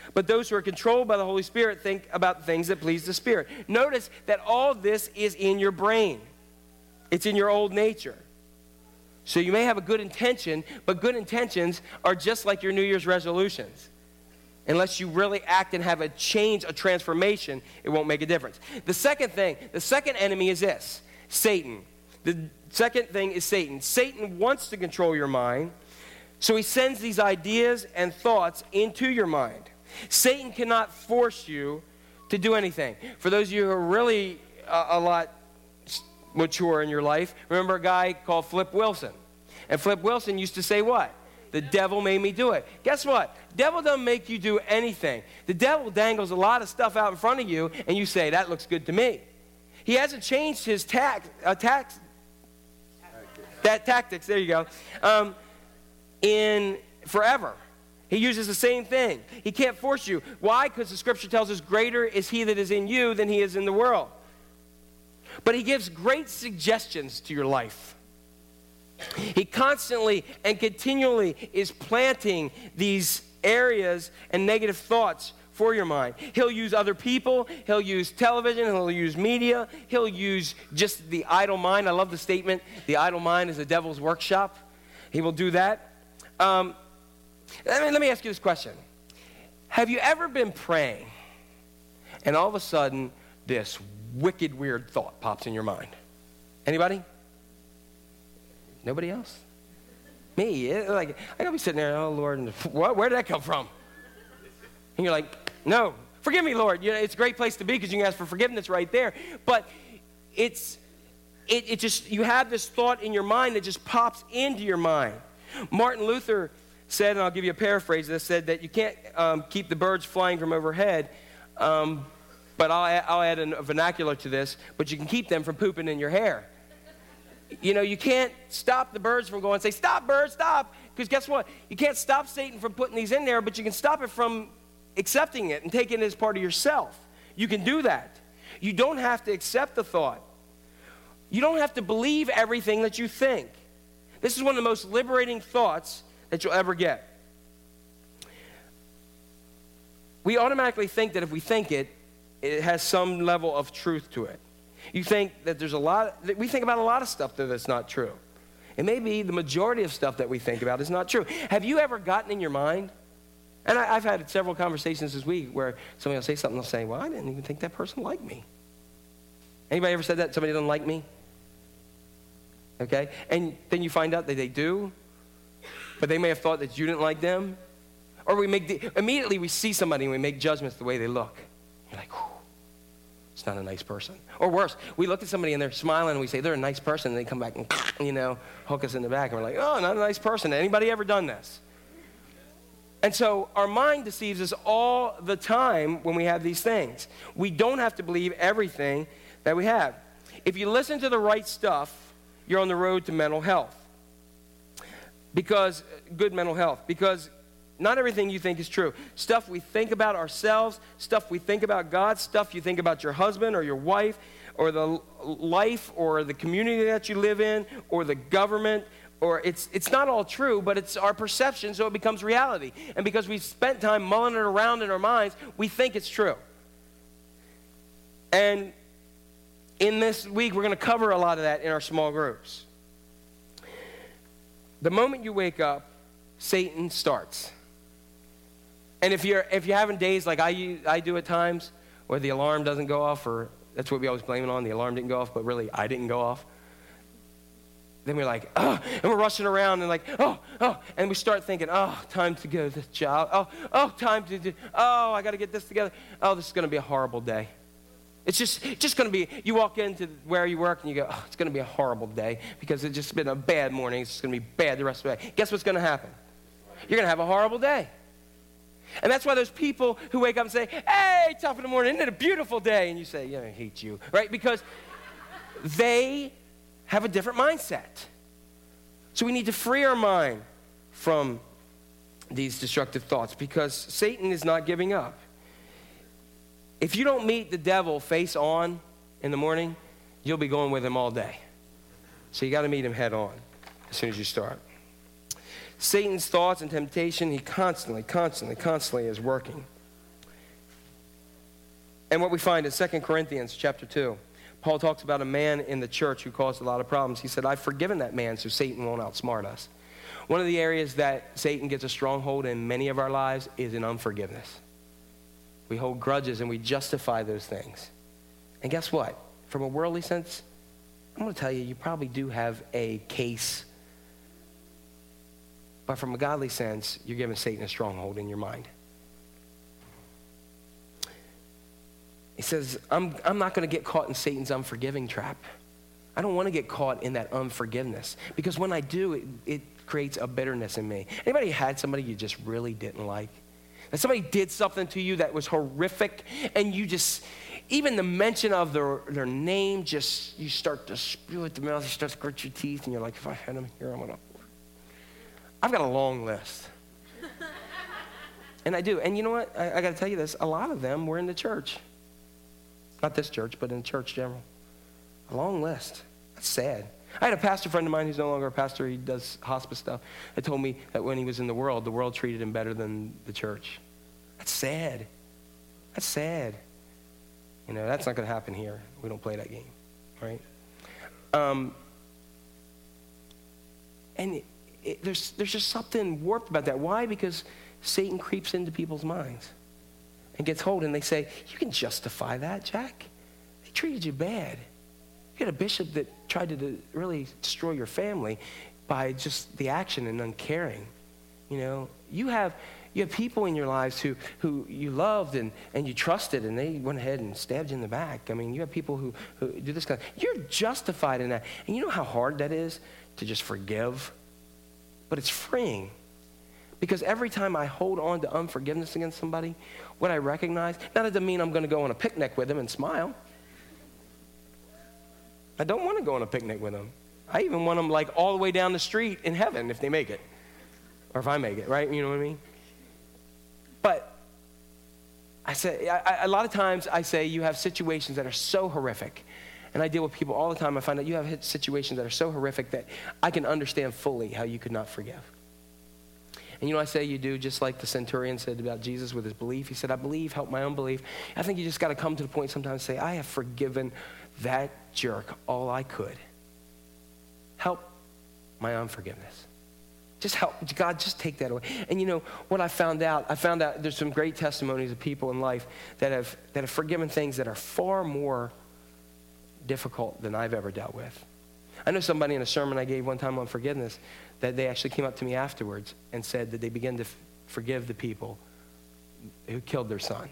A: But those who are controlled by the Holy Spirit think about things that please the Spirit. Notice that all this is in your brain. It's in your old nature. So you may have a good intention, but good intentions are just like your New Year's resolutions. Unless you really act and have a change, a transformation, it won't make a difference. The second thing, the second enemy is this, Satan. The second thing is Satan. Satan wants to control your mind, so he sends these ideas and thoughts into your mind. Satan cannot force you to do anything. For those of you who are really uh, a lot mature in your life, remember a guy called Flip Wilson. And Flip Wilson used to say what? The devil made me do it. Guess what? Devil doesn't make you do anything. The devil dangles a lot of stuff out in front of you, and you say, that looks good to me. He hasn't changed his tax, uh, tax, that tactics, there you go, um, in forever. He uses the same thing. He can't force you. Why? Because the scripture tells us greater is he that is in you than he is in the world. But he gives great suggestions to your life. He constantly and continually is planting these areas and negative thoughts for your mind. He'll use other people. He'll use television. He'll use media. He'll use just the idle mind. I love the statement, the idle mind is the devil's workshop. He will do that. Um, let me, let me ask you this question. Have you ever been praying and all of a sudden this wicked, weird thought pops in your mind? Anybody? Nobody else? Me. It, like, I gotta be sitting there, oh, Lord, and what, where did that come from? And you're like, no, forgive me, Lord. You know, it's a great place to be because you can ask for forgiveness right there. But it's, it, it just, you have this thought in your mind that just pops into your mind. Martin Luther said, and I'll give you a paraphrase that said that you can't um, keep the birds flying from overhead, um, but I'll add, I'll add a vernacular to this, but you can keep them from pooping in your hair. You know, you can't stop the birds from going, say, stop, birds, stop. Because guess what? You can't stop Satan from putting these in there, but you can stop it from accepting it and taking it as part of yourself. You can do that. You don't have to accept the thought. You don't have to believe everything that you think. This is one of the most liberating thoughts that you'll ever get. We automatically think that if we think it, it has some level of truth to it. You think that there's a lot, that we think about a lot of stuff that that's not true. It may be the majority of stuff that we think about is not true. Have you ever gotten in your mind? And I, I've had several conversations this week where somebody will say something, they'll say, well, I didn't even think that person liked me. Anybody ever said that? Somebody doesn't like me? Okay? And then you find out that they do, but they may have thought that you didn't like them. Or we make, the, immediately we see somebody and we make judgments the way they look. You're like, whew, it's not a nice person. Or worse, we look at somebody and they're smiling and we say, they're a nice person, and they come back and, you know, hook us in the back. And we're like, oh, not a nice person. Anybody ever done this? And so our mind deceives us all the time when we have these things. We don't have to believe everything that we have. If you listen to the right stuff, you're on the road to mental health. Because, good mental health. Because not everything you think is true. Stuff we think about ourselves, stuff we think about God, stuff you think about your husband or your wife, or the life or the community that you live in, or the government, or it's it's not all true, but it's our perception, so it becomes reality. And because we've spent time mulling it around in our minds, we think it's true. And in this week, we're going to cover a lot of that in our small groups. The moment you wake up, Satan starts. And if you're if you're having days like I I do at times, where the alarm doesn't go off, or that's what we always blame it on, the alarm didn't go off, but really I didn't go off. Then we're like, oh, and we're rushing around and like, oh, oh, and we start thinking, oh, time to go to the job. Oh, oh, time to do, oh, I got to get this together. Oh, this is going to be a horrible day. It's just just going to be, you walk into where you work and you go, oh, it's going to be a horrible day because it's just been a bad morning. It's just going to be bad the rest of the day. Guess what's going to happen? You're going to have a horrible day. And that's why those people who wake up and say, hey, tough in the morning, isn't it a beautiful day? And you say, yeah, I hate you, right? Because they have a different mindset. So we need to free our mind from these destructive thoughts because Satan is not giving up. If you don't meet the devil face on in the morning, you'll be going with him all day. So you got to meet him head on as soon as you start. Satan's thoughts and temptation, he constantly, constantly, constantly is working. And what we find in Second Corinthians chapter two, Paul talks about a man in the church who caused a lot of problems. He said, I've forgiven that man so Satan won't outsmart us. One of the areas that Satan gets a stronghold in many of our lives is in unforgiveness. We hold grudges and we justify those things. And guess what? From a worldly sense, I'm going to tell you, you probably do have a case. But from a godly sense, you're giving Satan a stronghold in your mind. He says, I'm, I'm not going to get caught in Satan's unforgiving trap. I don't want to get caught in that unforgiveness. Because when I do, it, it creates a bitterness in me. Anybody had somebody you just really didn't like? That somebody did something to you that was horrific, and you just, even the mention of their, their name, just, you start to spew at the mouth, you start to grit your teeth, and you're like, if I had him here, I'm going to. I've got a long list. And I do. And you know what? I, I got to tell you this. A lot of them were in the church. Not this church, but in church general. A long list. That's sad. I had a pastor friend of mine who's no longer a pastor. He does hospice stuff. That told me that when he was in the world, the world treated him better than the church. That's sad. That's sad. You know, that's not going to happen here. We don't play that game, right? Um, and it, it, there's, there's just something warped about that. Why? Because Satan creeps into people's minds and gets hold, and they say, you can justify that, Jack. They treated you bad. You had a bishop that tried to do, really destroy your family by just the action and uncaring. You know, you have you have people in your lives who, who you loved and, and you trusted, and they went ahead and stabbed you in the back. I mean, you have people who, who do this kind of, you're justified in that. And you know how hard that is to just forgive? But it's freeing. Because every time I hold on to unforgiveness against somebody, what I recognize, now that doesn't mean I'm going to go on a picnic with them and smile. I don't want to go on a picnic with them. I even want them like all the way down the street in heaven if they make it. Or if I make it, right? You know what I mean? But I say, I, I, a lot of times I say you have situations that are so horrific. And I deal with people all the time. I find out you have situations that are so horrific that I can understand fully how you could not forgive. And you know, I say you do just like the centurion said about Jesus with his belief. He said, I believe, help my unbelief. I think you just got to come to the point sometimes and say, I have forgiven that jerk all I could. Help my unforgiveness. Just help. God, just take that away. And you know, what I found out, I found out there's some great testimonies of people in life that have, that have forgiven things that are far more difficult than I've ever dealt with. I know somebody in a sermon I gave one time on forgiveness that they actually came up to me afterwards and said that they began to f- forgive the people who killed their son.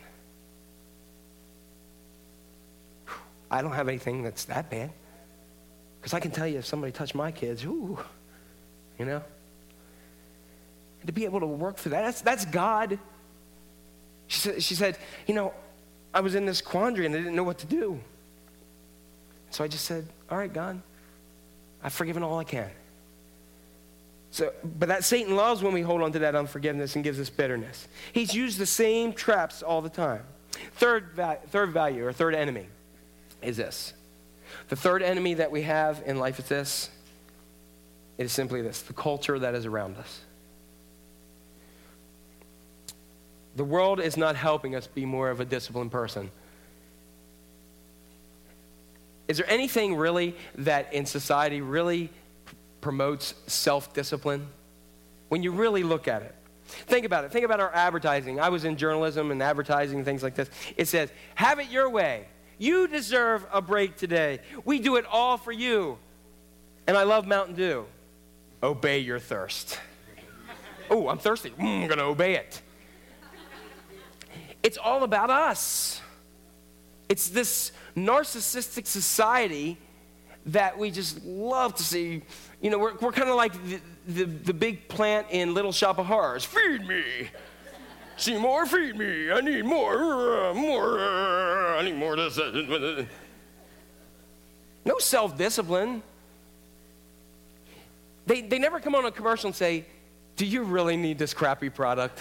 A: I don't have anything that's that bad. Because I can tell you if somebody touched my kids, ooh, you know. And to be able to work through that, that's, that's God. She said, she said, you know, I was in this quandary and I didn't know what to do. So I just said, all right, God, I've forgiven all I can. So, but that Satan loves when we hold on to that unforgiveness and gives us bitterness. He's used the same traps all the time. Third, va- third value or third enemy is this. The third enemy that we have in life is this. It is simply this, the culture that is around us. The world is not helping us be more of a disciplined person. Is there anything really that in society really promotes self-discipline? When you really look at it. Think about it. Think about our advertising. I was in journalism and advertising and things like this. It says, have it your way. You deserve a break today. We do it all for you. And I love Mountain Dew. Obey your thirst. Oh, I'm thirsty. Mm, I'm going to obey it. It's all about us. It's this narcissistic society that we just love to see. You know, we're, we're kind of like the, the, the big plant in Little Shop of Horrors. Feed me. See more, feed me. I need more, uh, more. Uh, I need more of this. Uh, no self-discipline. They, they never come on a commercial and say, do you really need this crappy product?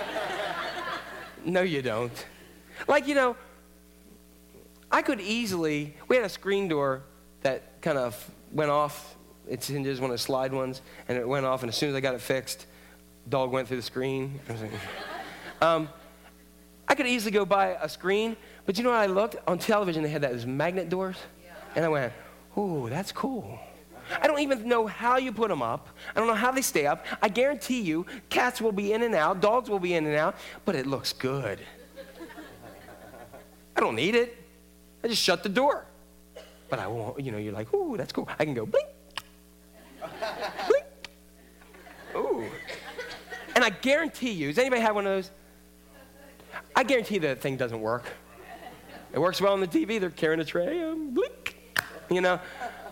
A: No, you don't. Like, you know, I could easily, we had a screen door that kind of went off. Its hinges, one of the slide ones, and it went off, and as soon as I got it fixed, dog went through the screen. um, I could easily go buy a screen, but you know what I looked? On television, they had those magnet doors. And I went, ooh, that's cool. I don't even know how you put them up. I don't know how they stay up. I guarantee you, cats will be in and out, dogs will be in and out, but it looks good. I don't need it. I just shut the door. But I won't, you know, you're like, ooh, that's cool. I can go blink, blink, ooh. And I guarantee you, does anybody have one of those? I guarantee that thing doesn't work. It works well on the T V. They're carrying a tray, um, blink, you know.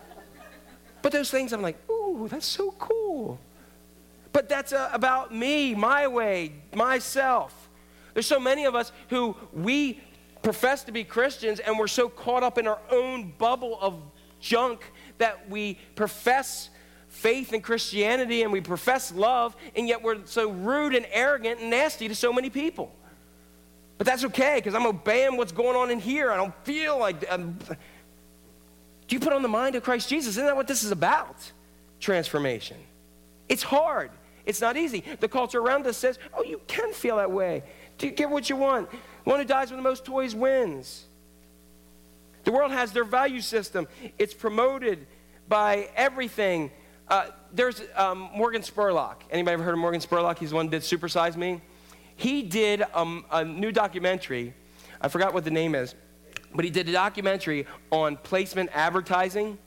A: But those things, I'm like, ooh, that's so cool. But that's uh, about me, my way, myself. There's so many of us who we profess to be Christians, and we're so caught up in our own bubble of junk that we profess faith in Christianity and we profess love, and yet we're so rude and arrogant and nasty to so many people. But that's okay, because I'm obeying what's going on in here. I don't feel like... Um, do you put on the mind of Christ Jesus? Isn't that what this is about? Transformation. It's hard. It's not easy. The culture around us says, oh, you can feel that way. Do you get what you want? The one who dies with the most toys wins. The world has their value system. It's promoted by everything. Uh, there's um, Morgan Spurlock. Anybody ever heard of Morgan Spurlock? He's the one who did Super Size Me. He did um, a new documentary. I forgot what the name is. But he did a documentary on placement advertising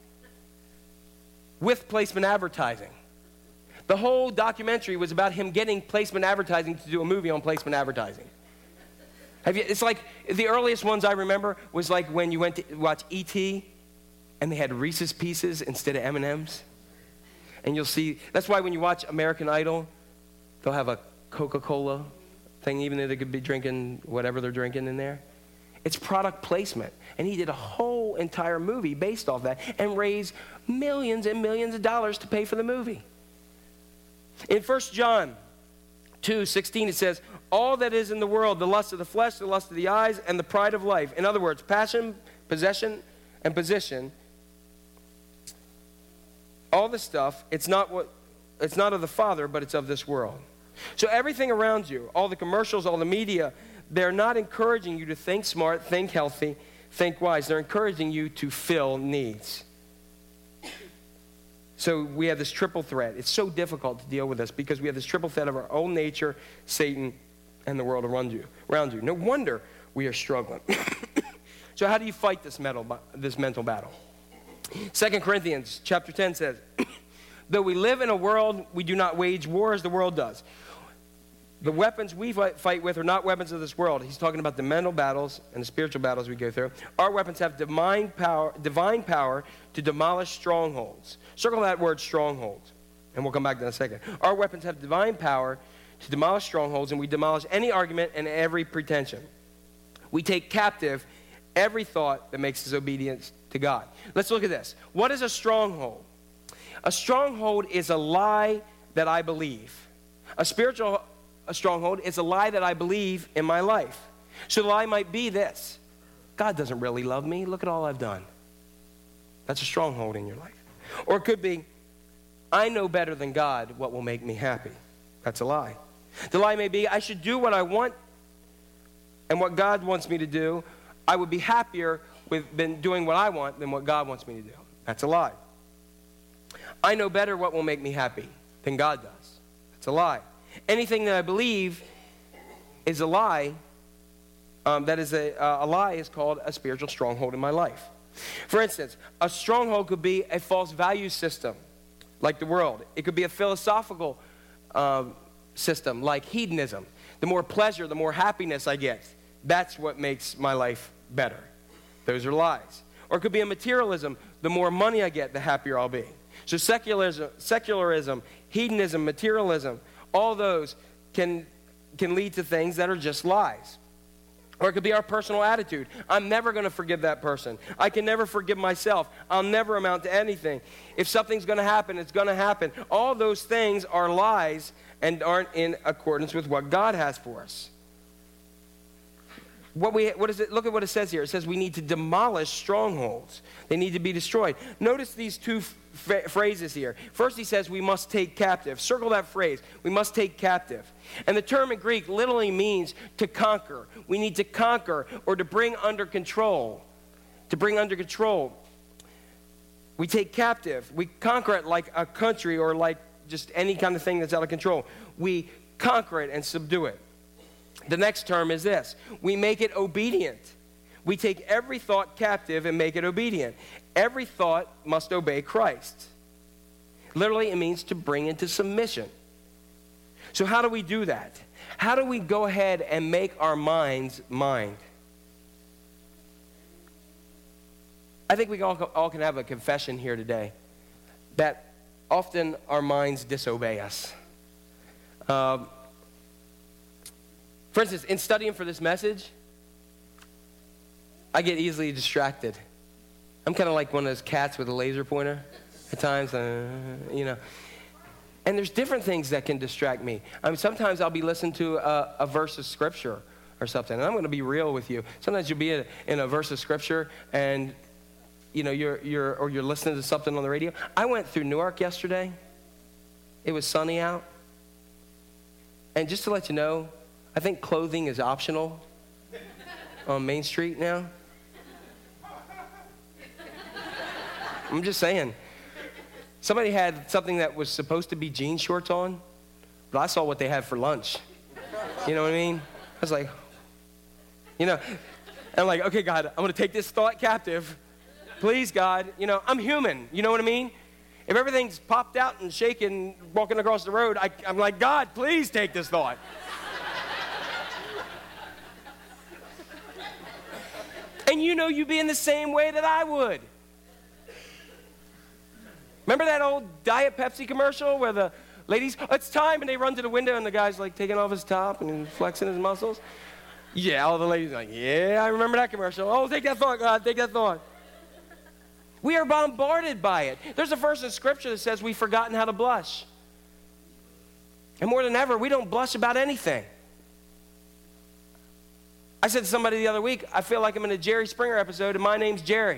A: with placement advertising. The whole documentary was about him getting placement advertising to do a movie on placement advertising. Have you, it's like the earliest ones I remember was like when you went to watch E T and they had Reese's Pieces instead of M and M's. And you'll see, that's why when you watch American Idol, they'll have a Coca-Cola thing, even though they could be drinking whatever they're drinking in there. It's product placement. And he did a whole entire movie based off that and raised millions and millions of dollars to pay for the movie. In First John two sixteen, it says, all that is in the world, the lust of the flesh, the lust of the eyes, and the pride of life. In other words, passion, possession, and position. All this stuff, it's not what, it's not of the Father, but it's of this world. So everything around you, all the commercials, all the media, they're not encouraging you to think smart, think healthy, think wise. They're encouraging you to fill needs. So we have this triple threat. It's so difficult to deal with this because we have this triple threat of our own nature, Satan, and the world around you. Around you. No wonder we are struggling. So how do you fight this mental, this mental battle? Second Corinthians chapter ten says, though we live in a world, we do not wage war as the world does. The weapons we fight with are not weapons of this world. He's talking about the mental battles and the spiritual battles we go through. Our weapons have divine power, divine power to demolish strongholds. Circle that word, strongholds, and we'll come back to that in a second. Our weapons have divine power to demolish strongholds, and we demolish any argument and every pretension. We take captive every thought that makes us obedient to God. Let's look at this. What is a stronghold? A stronghold is a lie that I believe. A spiritual A stronghold is a lie that I believe in my life. So the lie might be this: God doesn't really love me. Look at all I've done. That's a stronghold in your life. Or it could be, I know better than God what will make me happy. That's a lie. The lie may be, I should do what I want and what God wants me to do. I would be happier with been doing what I want than what God wants me to do. That's a lie. I know better what will make me happy than God does. That's a lie. Anything that I believe is a lie, um, that is a, uh, a lie is called a spiritual stronghold in my life. For instance, a stronghold could be a false value system, like the world. It could be a philosophical um, system, like hedonism. The more pleasure, the more happiness I get. That's what makes my life better. Those are lies. Or it could be a materialism. The more money I get, the happier I'll be. So secularism, secularism, hedonism, materialism, all those can, can lead to things that are just lies. Or it could be our personal attitude. I'm never going to forgive that person. I can never forgive myself. I'll never amount to anything. If something's going to happen, it's going to happen. All those things are lies and aren't in accordance with what God has for us. What we, what is it? Look at what it says here. It says we need to demolish strongholds. They need to be destroyed. Notice these two f- phrases here. First, he says we must take captive. Circle that phrase. We must take captive. And the term in Greek literally means to conquer. We need to conquer or to bring under control. To bring under control. We take captive. We conquer it like a country or like just any kind of thing that's out of control. We conquer it and subdue it. The next term is this. We make it obedient. We take every thought captive and make it obedient. Every thought must obey Christ. Literally, it means to bring into submission. So how do we do that? How do we go ahead and make our minds mind? I think we all, all can have a confession here today that often our minds disobey us. Um, For instance, in studying for this message, I get easily distracted. I'm kind of like one of those cats with a laser pointer at times, uh, you know. And there's different things that can distract me. I mean, sometimes I'll be listening to a, a verse of Scripture or something, and I'm going to be real with you. Sometimes you'll be in a, in a verse of Scripture, and you know, you're you're or you're listening to something on the radio. I went through Newark yesterday. It was sunny out, and just to let you know, I think clothing is optional on Main Street now. I'm just saying. Somebody had something that was supposed to be jean shorts on, but I saw what they had for lunch. You know what I mean? I was like, you know, I'm like, okay, God, I'm going to take this thought captive. Please, God. You know, I'm human. You know what I mean? If everything's popped out and shaking, walking across the road, I, I'm like, God, please take this thought. And you know you'd be in the same way that I would. Remember that old Diet Pepsi commercial where the ladies, oh, it's time, and they run to the window and the guy's like taking off his top and flexing his muscles? Yeah, all the ladies are like, yeah, I remember that commercial. Oh, take that thought, God, take that thought. We are bombarded by it. There's a verse in Scripture that says we've forgotten how to blush. And more than ever, we don't blush about anything. I said to somebody the other week, I feel like I'm in a Jerry Springer episode and my name's Jerry.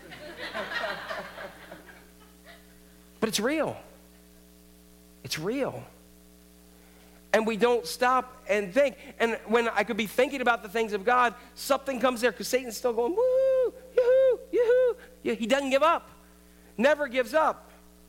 A: But it's real. It's real. And we don't stop and think. And when I could be thinking about the things of God, something comes there because Satan's still going, woo, yoo-hoo, yoo-hoo. Yeah, he doesn't give up. Never gives up.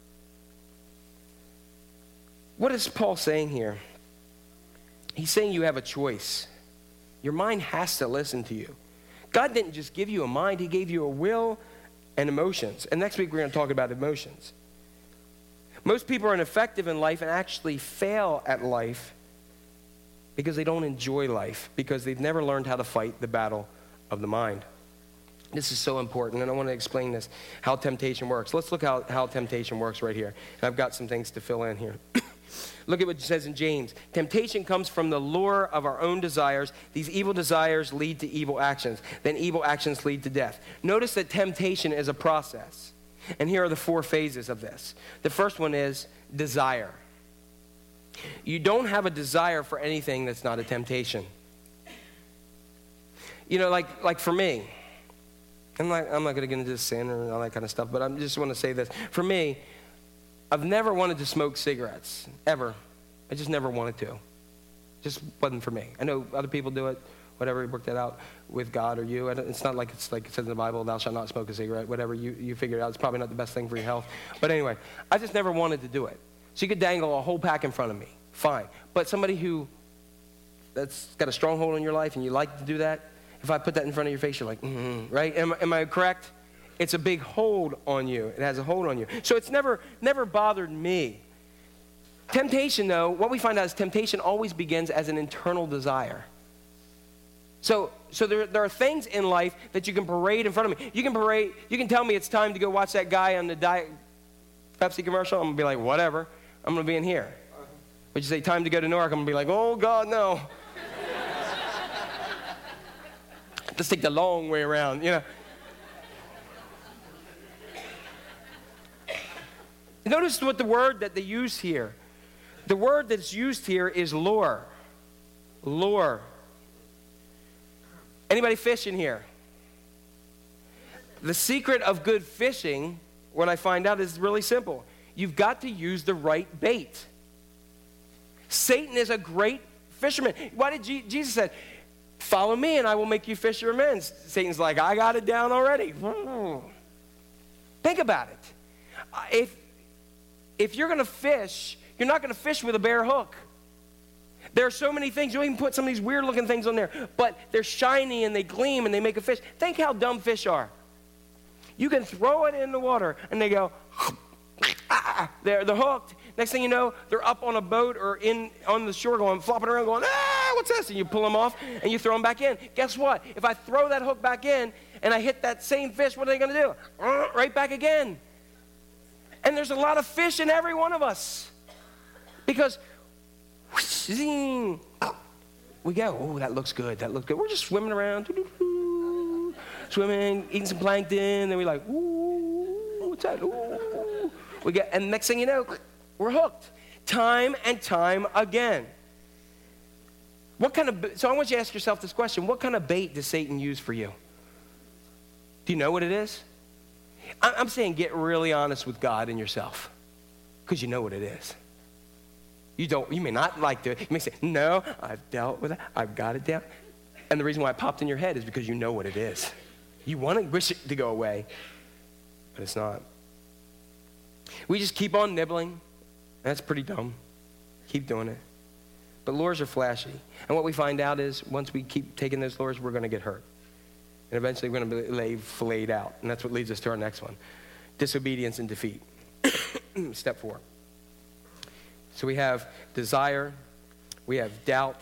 A: What is Paul saying here? He's saying you have a choice. Your mind has to listen to you. God didn't just give you a mind. He gave you a will and emotions. And next week we're going to talk about emotions. Most people are ineffective in life and actually fail at life because they don't enjoy life, because they've never learned how to fight the battle of the mind. This is so important, and I want to explain this, how temptation works. Let's look how, how temptation works right here. And I've got some things to fill in here. Look at what it says in James. Temptation comes from the lure of our own desires. These evil desires lead to evil actions. Then evil actions lead to death. Notice that temptation is a process. And here are the four phases of this. The first one is desire. You don't have a desire for anything that's not a temptation. You know, like, like for me, I'm not, I'm not going to get into sin or all that kind of stuff, but I just want to say this. For me, I've never wanted to smoke cigarettes, ever. I just never wanted to. Just wasn't for me. I know other people do it, whatever, work that out with God or you. It's not like it's like it says in the Bible, thou shalt not smoke a cigarette, whatever, you, you figure it out. It's probably not the best thing for your health. But anyway, I just never wanted to do it. So you could dangle a whole pack in front of me, fine. But somebody who that's got a stronghold in your life and you like to do that, if I put that in front of your face, you're like, mm-hmm, right? Am, am I correct? It's a big hold on you. It has a hold on you. So it's never, never bothered me. Temptation, though, what we find out is temptation always begins as an internal desire. So, so there, there are things in life that you can parade in front of me. You can parade, you can tell me it's time to go watch that guy on the Diet Pepsi commercial. I'm going to be like, whatever. I'm going to be in here. But you say, time to go to Newark. I'm going to be like, oh, God, no. Let's take the long way around, you know. Notice what the word that they use here. The word that's used here is lure. Lure. Anybody fishing here? The secret of good fishing, what I find out, is really simple. You've got to use the right bait. Satan is a great fisherman. Why did Je- Jesus said, follow me and I will make you fishermen? Satan's like, I got it down already. Think about it. If, if you're going to fish, you're not going to fish with a bare hook. There are so many things. You even put some of these weird looking things on there, but they're shiny and they gleam and they make a fish. Think how dumb fish are. You can throw it in the water and they go, ah, they're, they're hooked. Next thing you know, they're up on a boat or in on the shore going, flopping around going, ah, what's this? And you pull them off and you throw them back in. Guess what? If I throw that hook back in and I hit that same fish, what are they going to do? Uh, right back again. And there's a lot of fish in every one of us. Because whoosh, zing, we go, oh, that looks good. That looks good. We're just swimming around. Swimming, eating some plankton, and we're like, ooh, what's that? Ooh. We get, and next thing you know, we're hooked. Time and time again. What kind of, so I want you to ask yourself this question. What kind of bait does Satan use for you? Do you know what it is? I'm saying get really honest with God and yourself, because you know what it is. You don't, you may not like to, you may say, no, I've dealt with it, I've got it down. And the reason why it popped in your head is because you know what it is. You want to wish it to go away, but it's not. We just keep on nibbling. That's pretty dumb. Keep doing it. But lures are flashy. And what we find out is once we keep taking those lures, we're going to get hurt. And eventually we're going to be laid, filleted out. And that's what leads us to our next one. Disobedience and defeat. Step four. So we have desire. We have doubt.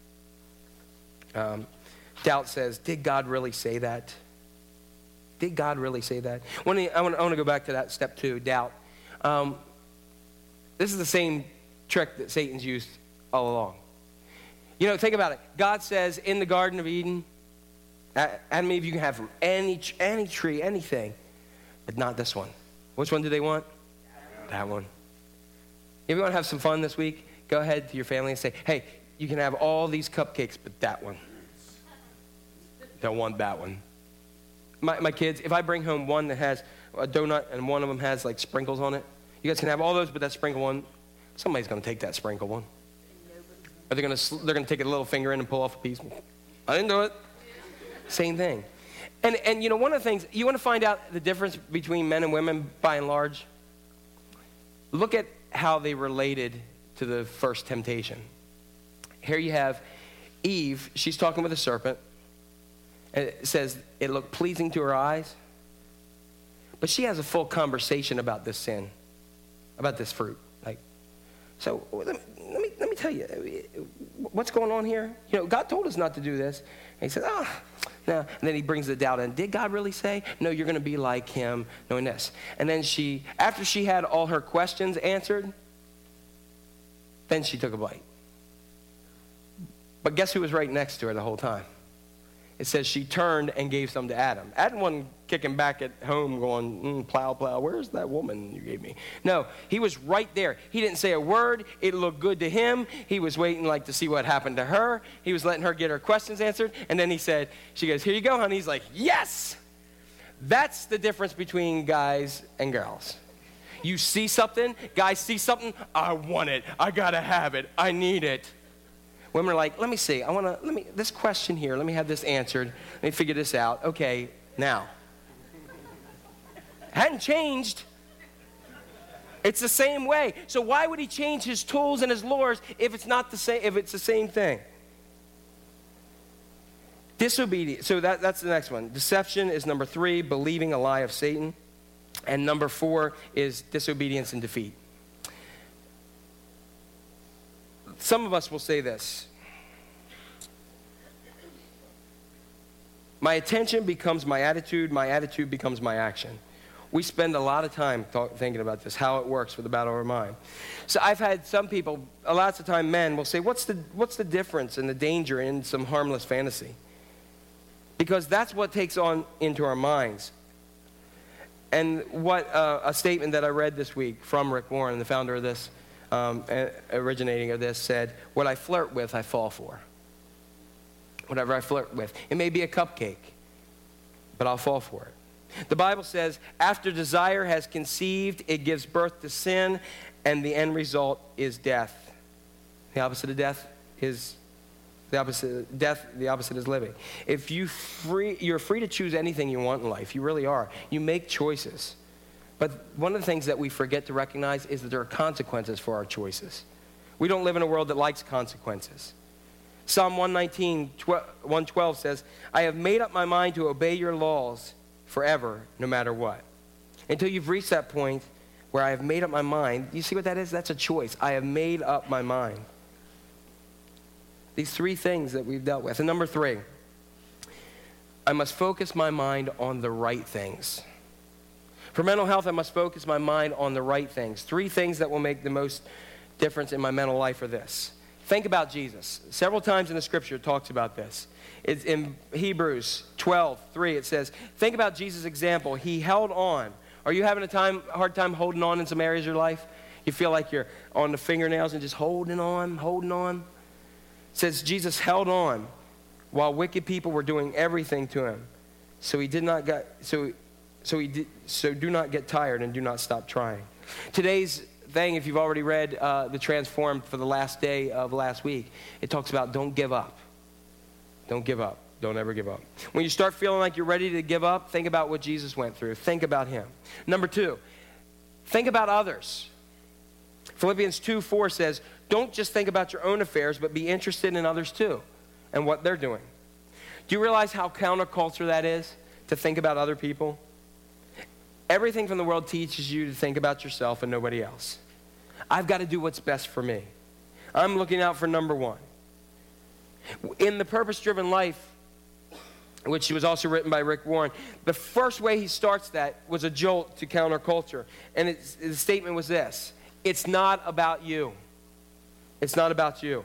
A: Um, doubt says, did God really say that? Did God really say that? When I want to go back to that step two, doubt. Um, this is the same trick that Satan's used all along. You know, think about it. God says in the Garden of Eden, Adam and Eve, you can have from any, any tree, anything, but not this one. Which one do they want? That one. If you want to have some fun this week, go ahead to your family and say, hey, you can have all these cupcakes, but that one. Don't want that one. My, my kids, if I bring home one that has a donut and one of them has like sprinkles on it, you guys can have all those, but that sprinkle one, somebody's going to take that sprinkle one. Are they going to? They're going to take a little finger in and pull off a piece. I didn't do it. Same thing. And and you know, one of the things you want to find out the difference between men and women by and large. Look at how they related to the first temptation. Here you have Eve. She's talking with a serpent. And it says it looked pleasing to her eyes. But she has a full conversation about this sin, about this fruit. Like, so let me, let me, let me tell you, what's going on here? You know, God told us not to do this. And he said, ah, oh, no. And then he brings the doubt in. Did God really say? No, you're going to be like him, knowing this. And then she, after she had all her questions answered, then she took a bite. But guess who was right next to her the whole time? It says she turned and gave some to Adam. Adam wasn't kicking back at home going, mm, plow, plow, where's that woman you gave me? No, he was right there. He didn't say a word. It looked good to him. He was waiting like to see what happened to her. He was letting her get her questions answered. And then he said, she goes, here you go, honey. He's like, yes. That's the difference between guys and girls. You see something, guys see something, I want it. I got to have it. I need it. Women are like, let me see. I want to, let me, this question here, let me have this answered. Let me figure this out. Okay, now. Hadn't changed. It's the same way. So why would he change his tools and his lures if it's not the same, if it's the same thing? Disobedience. So that, that's the next one. Deception is number three, believing a lie of Satan. And number four is disobedience and defeat. Some of us will say this. My attention becomes my attitude. My attitude becomes my action. We spend a lot of time talk, thinking about this, how it works with the battle of our mind. So I've had some people, a lot of time men will say, what's the, what's the difference and the danger in some harmless fantasy? Because that's what takes on into our minds. And what uh, a statement that I read this week from Rick Warren, the founder of this, um, originating of this, said, what I flirt with, I fall for. whatever I flirt with. It may be a cupcake, but I'll fall for it. The Bible says, after desire has conceived, it gives birth to sin, and the end result is death. The opposite of death is the opposite. Death, the opposite is living. If you free, you're free to choose anything you want in life. You really are. You make choices. But one of the things that we forget to recognize is that there are consequences for our choices. We don't live in a world that likes consequences. Psalm one nineteen, one twelve says, I have made up my mind to obey your laws forever, no matter what. Until you've reached that point where I have made up my mind. You see what that is? That's a choice. I have made up my mind. These three things that we've dealt with. And number three, I must focus my mind on the right things. For mental health, I must focus my mind on the right things. Three things that will make the most difference in my mental life are this. Think about Jesus. Several times in the scripture it talks about this. It's in Hebrews twelve, three, it says, think about Jesus' example. He held on. Are you having a time, hard time holding on in some areas of your life? You feel like you're on the fingernails and just holding on, holding on? It says Jesus held on while wicked people were doing everything to him. So he did not get, so, so he did, so do not get tired and do not stop trying. Today's thing, if you've already read uh, the Transformed for the last day of last week, it talks about don't give up. Don't give up. Don't ever give up. When you start feeling like you're ready to give up, think about what Jesus went through. Think about him. Number two, think about others. Philippians two four says, don't just think about your own affairs, but be interested in others too and what they're doing. Do you realize how counterculture that is, to think about other people? Everything from the world teaches you to think about yourself and nobody else. I've got to do what's best for me. I'm looking out for number one. In The Purpose-Driven Life, which was also written by Rick Warren, the first way he starts that was a jolt to counterculture. And it's, the statement was this: it's not about you. It's not about you.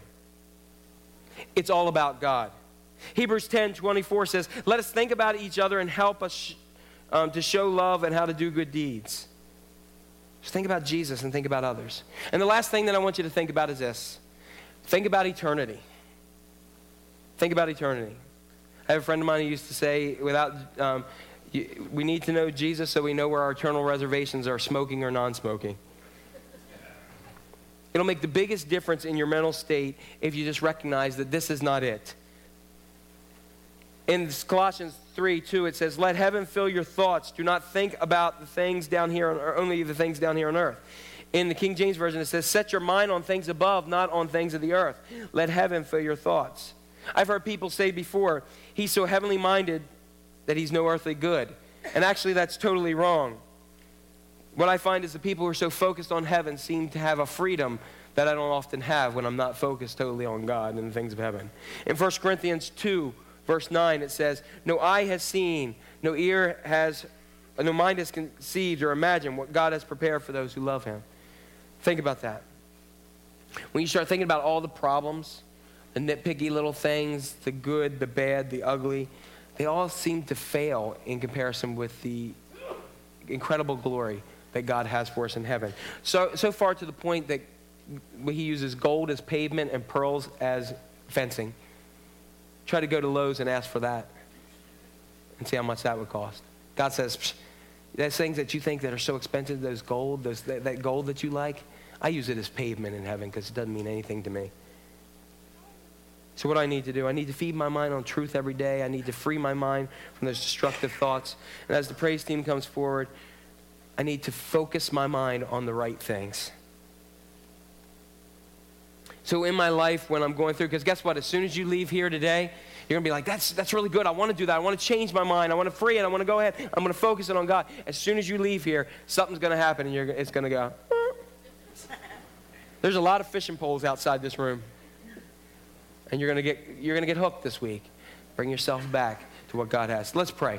A: It's all about God. Hebrews ten twenty-four says, let us think about each other and help us sh- um, to show love and how to do good deeds. Just think about Jesus and think about others. And the last thing that I want you to think about is this. Think about eternity. Think about eternity. I have a friend of mine who used to say, without, um, you, we need to know Jesus so we know where our eternal reservations are, smoking or non-smoking. It'll make the biggest difference in your mental state if you just recognize that this is not it. In Colossians three two, it says, let heaven fill your thoughts. Do not think about the things down here, on, or only the things down here on earth. In the King James Version, it says, set your mind on things above, not on things of the earth. Let heaven fill your thoughts. I've heard people say before, he's so heavenly minded that he's no earthly good. And actually, that's totally wrong. What I find is the people who are so focused on heaven seem to have a freedom that I don't often have when I'm not focused totally on God and the things of heaven. In First Corinthians two, verse nine, it says, no eye has seen, no ear has, no mind has conceived or imagined what God has prepared for those who love him. Think about that. When you start thinking about all the problems, the nitpicky little things, the good, the bad, the ugly, they all seem to fail in comparison with the incredible glory that God has for us in heaven. So, so far to the point that he uses gold as pavement and pearls as fencing. Try to go to Lowe's and ask for that and see how much that would cost. God says, those things that you think that are so expensive, those gold, those, that, that gold that you like, I use it as pavement in heaven because it doesn't mean anything to me. So what do I need to do? I need to feed my mind on truth every day. I need to free my mind from those destructive thoughts. And as the praise team comes forward, I need to focus my mind on the right things. So in my life, when I'm going through, because guess what? As soon as you leave here today, you're going to be like, that's, that's really good. I want to do that. I want to change my mind. I want to free it. I want to go ahead. I'm going to focus it on God. As soon as you leave here, something's going to happen, and you're, it's going to go. There's a lot of fishing poles outside this room. And you're going to get you're going to get hooked this week. Bring yourself back to what God has. Let's pray.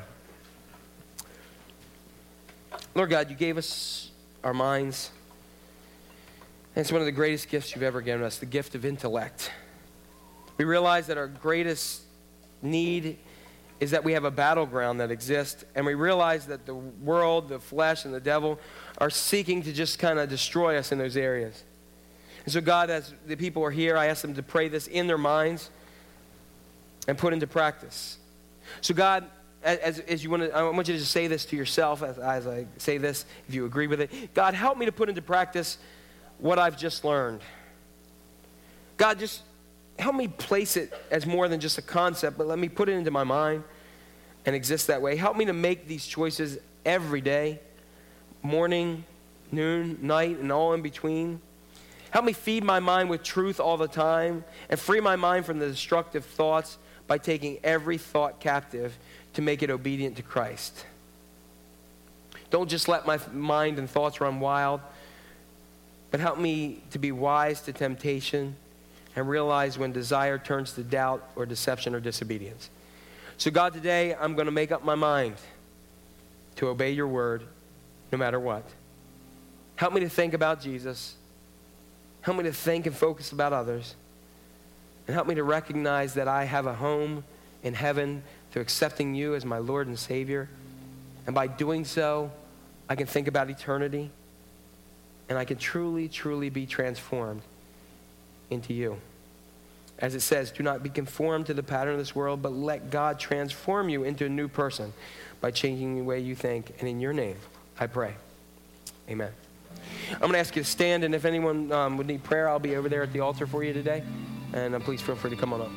A: Lord God, you gave us our minds. And it's one of the greatest gifts you've ever given us, the gift of intellect. We realize that our greatest need is that we have a battleground that exists. And we realize that the world, the flesh, and the devil are seeking to just kind of destroy us in those areas. And so, God, as the people are here, I ask them to pray this in their minds. and put into practice. So God, as, as you want to, I want you to just say this to yourself as, as I say this, if you agree with it. God, help me to put into practice what I've just learned. God, just help me place it as more than just a concept, but let me put it into my mind and exist that way. Help me to make these choices every day, morning, noon, night, and all in between. Help me feed my mind with truth all the time and free my mind from the destructive thoughts by taking every thought captive to make it obedient to Christ. Don't just let my mind and thoughts run wild, but help me to be wise to temptation and realize when desire turns to doubt or deception or disobedience. So God, today I'm going to make up my mind to obey your word no matter what. Help me to think about Jesus. Help me to think and focus about others. And help me to recognize that I have a home in heaven through accepting you as my Lord and Savior. And by doing so, I can think about eternity. And I can truly, truly be transformed into you. As it says, do not be conformed to the pattern of this world, but let God transform you into a new person by changing the way you think. And in your name, I pray. Amen. I'm going to ask you to stand, and if anyone um, would need prayer, I'll be over there at the altar for you today. And uh, please feel free to come on up.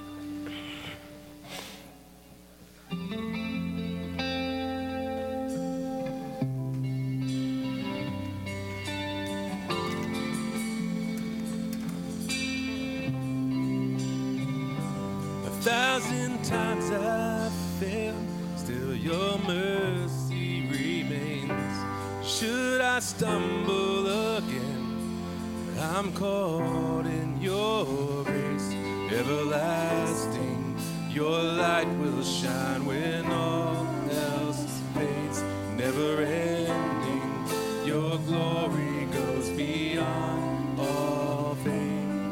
B: A thousand times I've failed, still your mercy remains. Should I stumble again, I'm caught in your grace. Everlasting, your light will shine when all else fades. Never ending, your glory goes beyond all fame.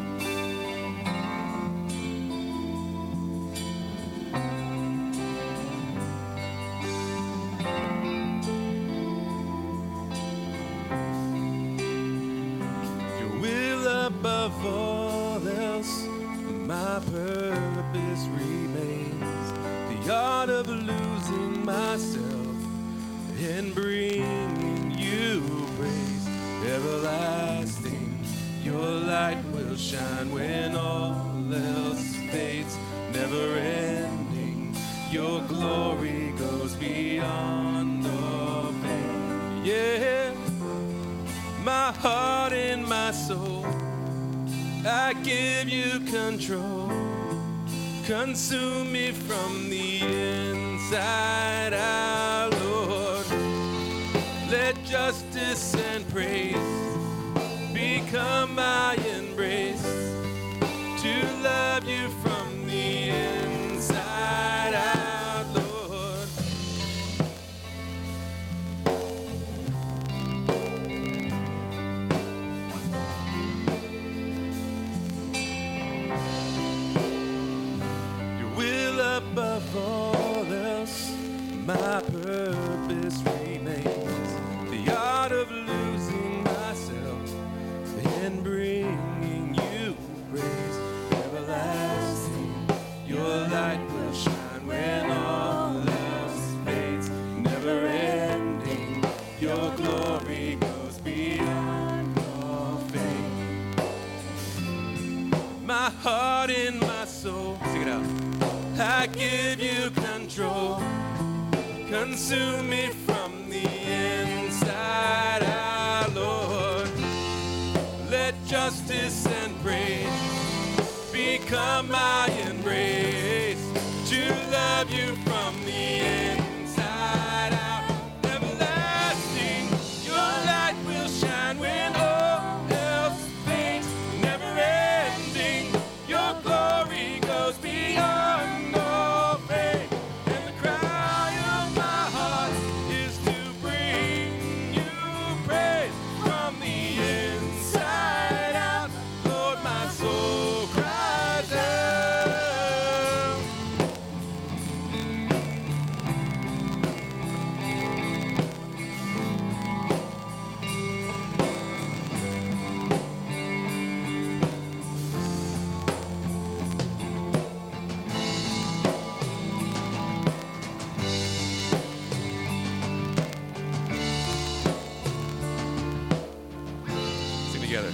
B: Above all else, my purpose remains. The art of losing myself and bringing you praise. Everlasting, your light will shine when all else fades. Never ending, your glory goes beyond all pain. Yeah, my heart and my soul, I give you control. Consume me from the inside out, Lord. Let justice and praise become my embrace, to love you from the inside out, Lord. Above all else, my purpose remains. The art of losing myself and bringing you praise. Everlasting, your light will shine when all else fades. Never ending, your glory goes beyond all fame. My heart and my soul, sing it out. I give you control. Consume me from the inside out, Lord. Let justice and praise become my embrace, to love you from the inside out. Everlasting, your light will shine when all else fades. Never ending, your glory goes beyond. together.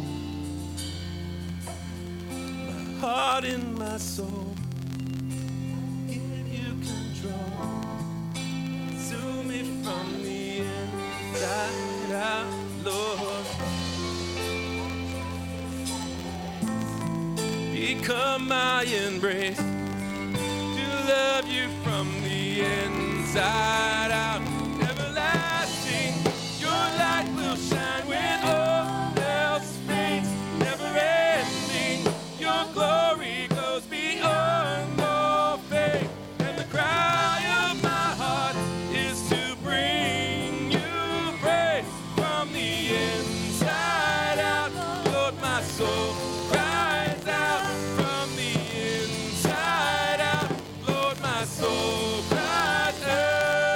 B: My heart and my soul, give you control. Consume me from the inside out, Lord. Become my embrace, to love you from the inside out. Everlasting, your light will shine when all else fades. Never ending, your glory goes beyond all faith. And the cry of my heart is to bring you praise from the inside out. Lord, my soul cries out from the inside out. Lord, my soul cries out.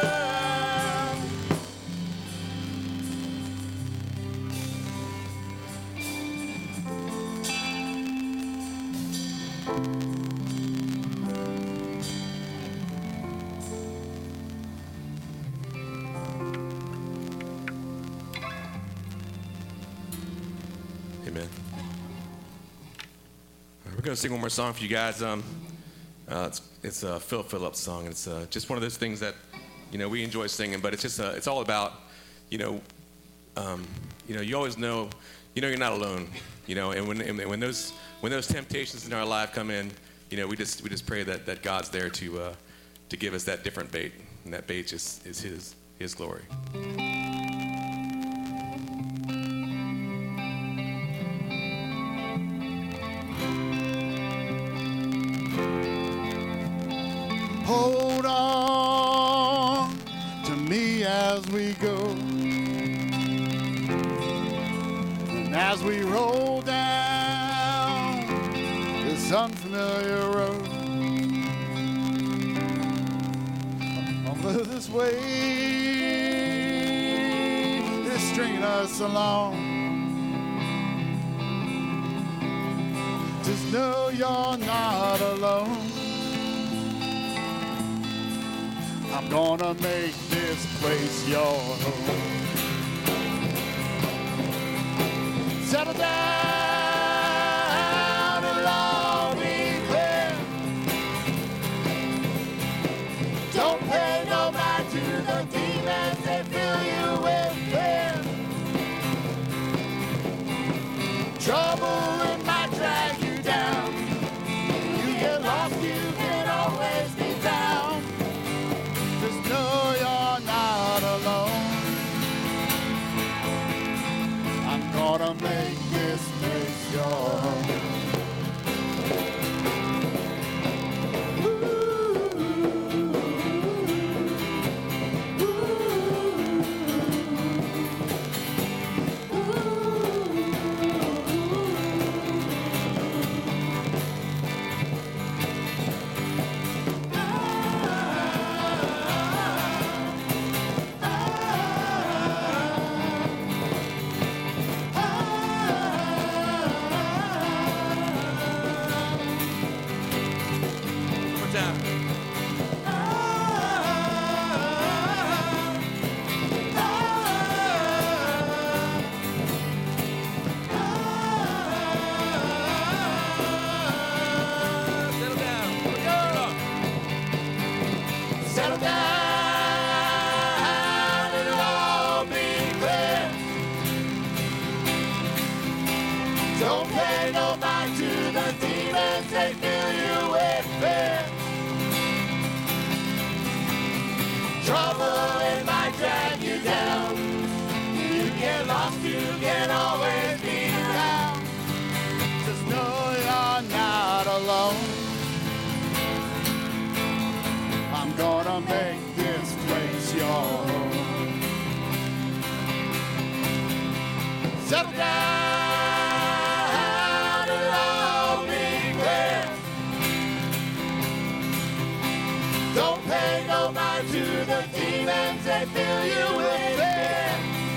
B: Amen. All right, we're going to sing one more song for you guys. Um, uh, it's it's a Phil Phillips song. And it's uh, just one of those things that, you know, we enjoy singing, but it's just uh, it's all about, you know, um, you know, you always know, you know, you're not alone, you know, and when and when those when those temptations in our life come in, you know, we just we just pray that, that God's there to uh, to give us that different bait, and that bait just is His His glory.
C: Hold on to me as we go, and as we roll down this unfamiliar road, although this way is stringing us along, just know you're not alone. I'm gonna make this place your home. Settle down, it'll all be clear. Don't pay no mind to the demons that fill you with fear. Trouble it might drag you down. You get lost, you can always be found. Just know you're not alone. I'm gonna make this place your home. Settle down, it'll all be clear. Don't pay no mind to the demons, they fill you with fear. Trouble it might drag you down. You get lost, you can always be found. Just know you're not alone. I'm gonna make this place your home. Settle down, it'll all be clear. Don't pay no mind to the demons, they fill you with fear.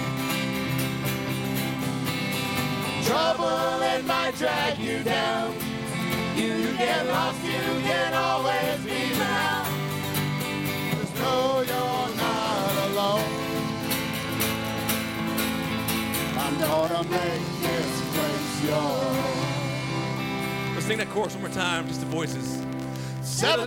C: Trouble it might drag you down. You get lost, you can always be found. Know you're not alone. I'm gonna make this place yours.
B: Let's sing that chorus one more time, just the voices.
C: Settle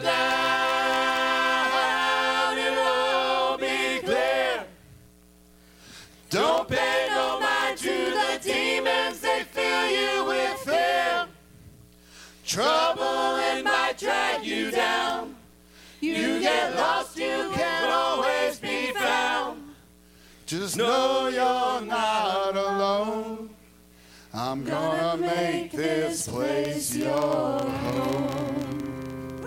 C: down, it'll all be clear. Don't pay no mind to the demons, they fill you with fear. Trouble, it might drag you down. You get lost, you can't always be found. Just know you're not alone. I'm gonna make this place your home.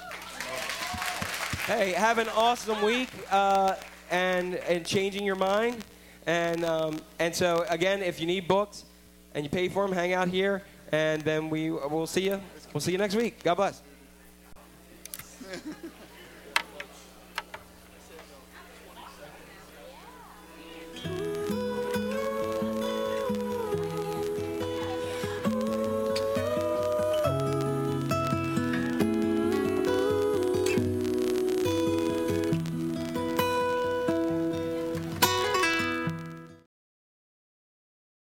A: Hey, have an awesome week uh, and, and changing your mind. And, um, and so, again, if you need books and you pay for them, hang out here. And then we, we'll see you. We'll see you next week. God bless.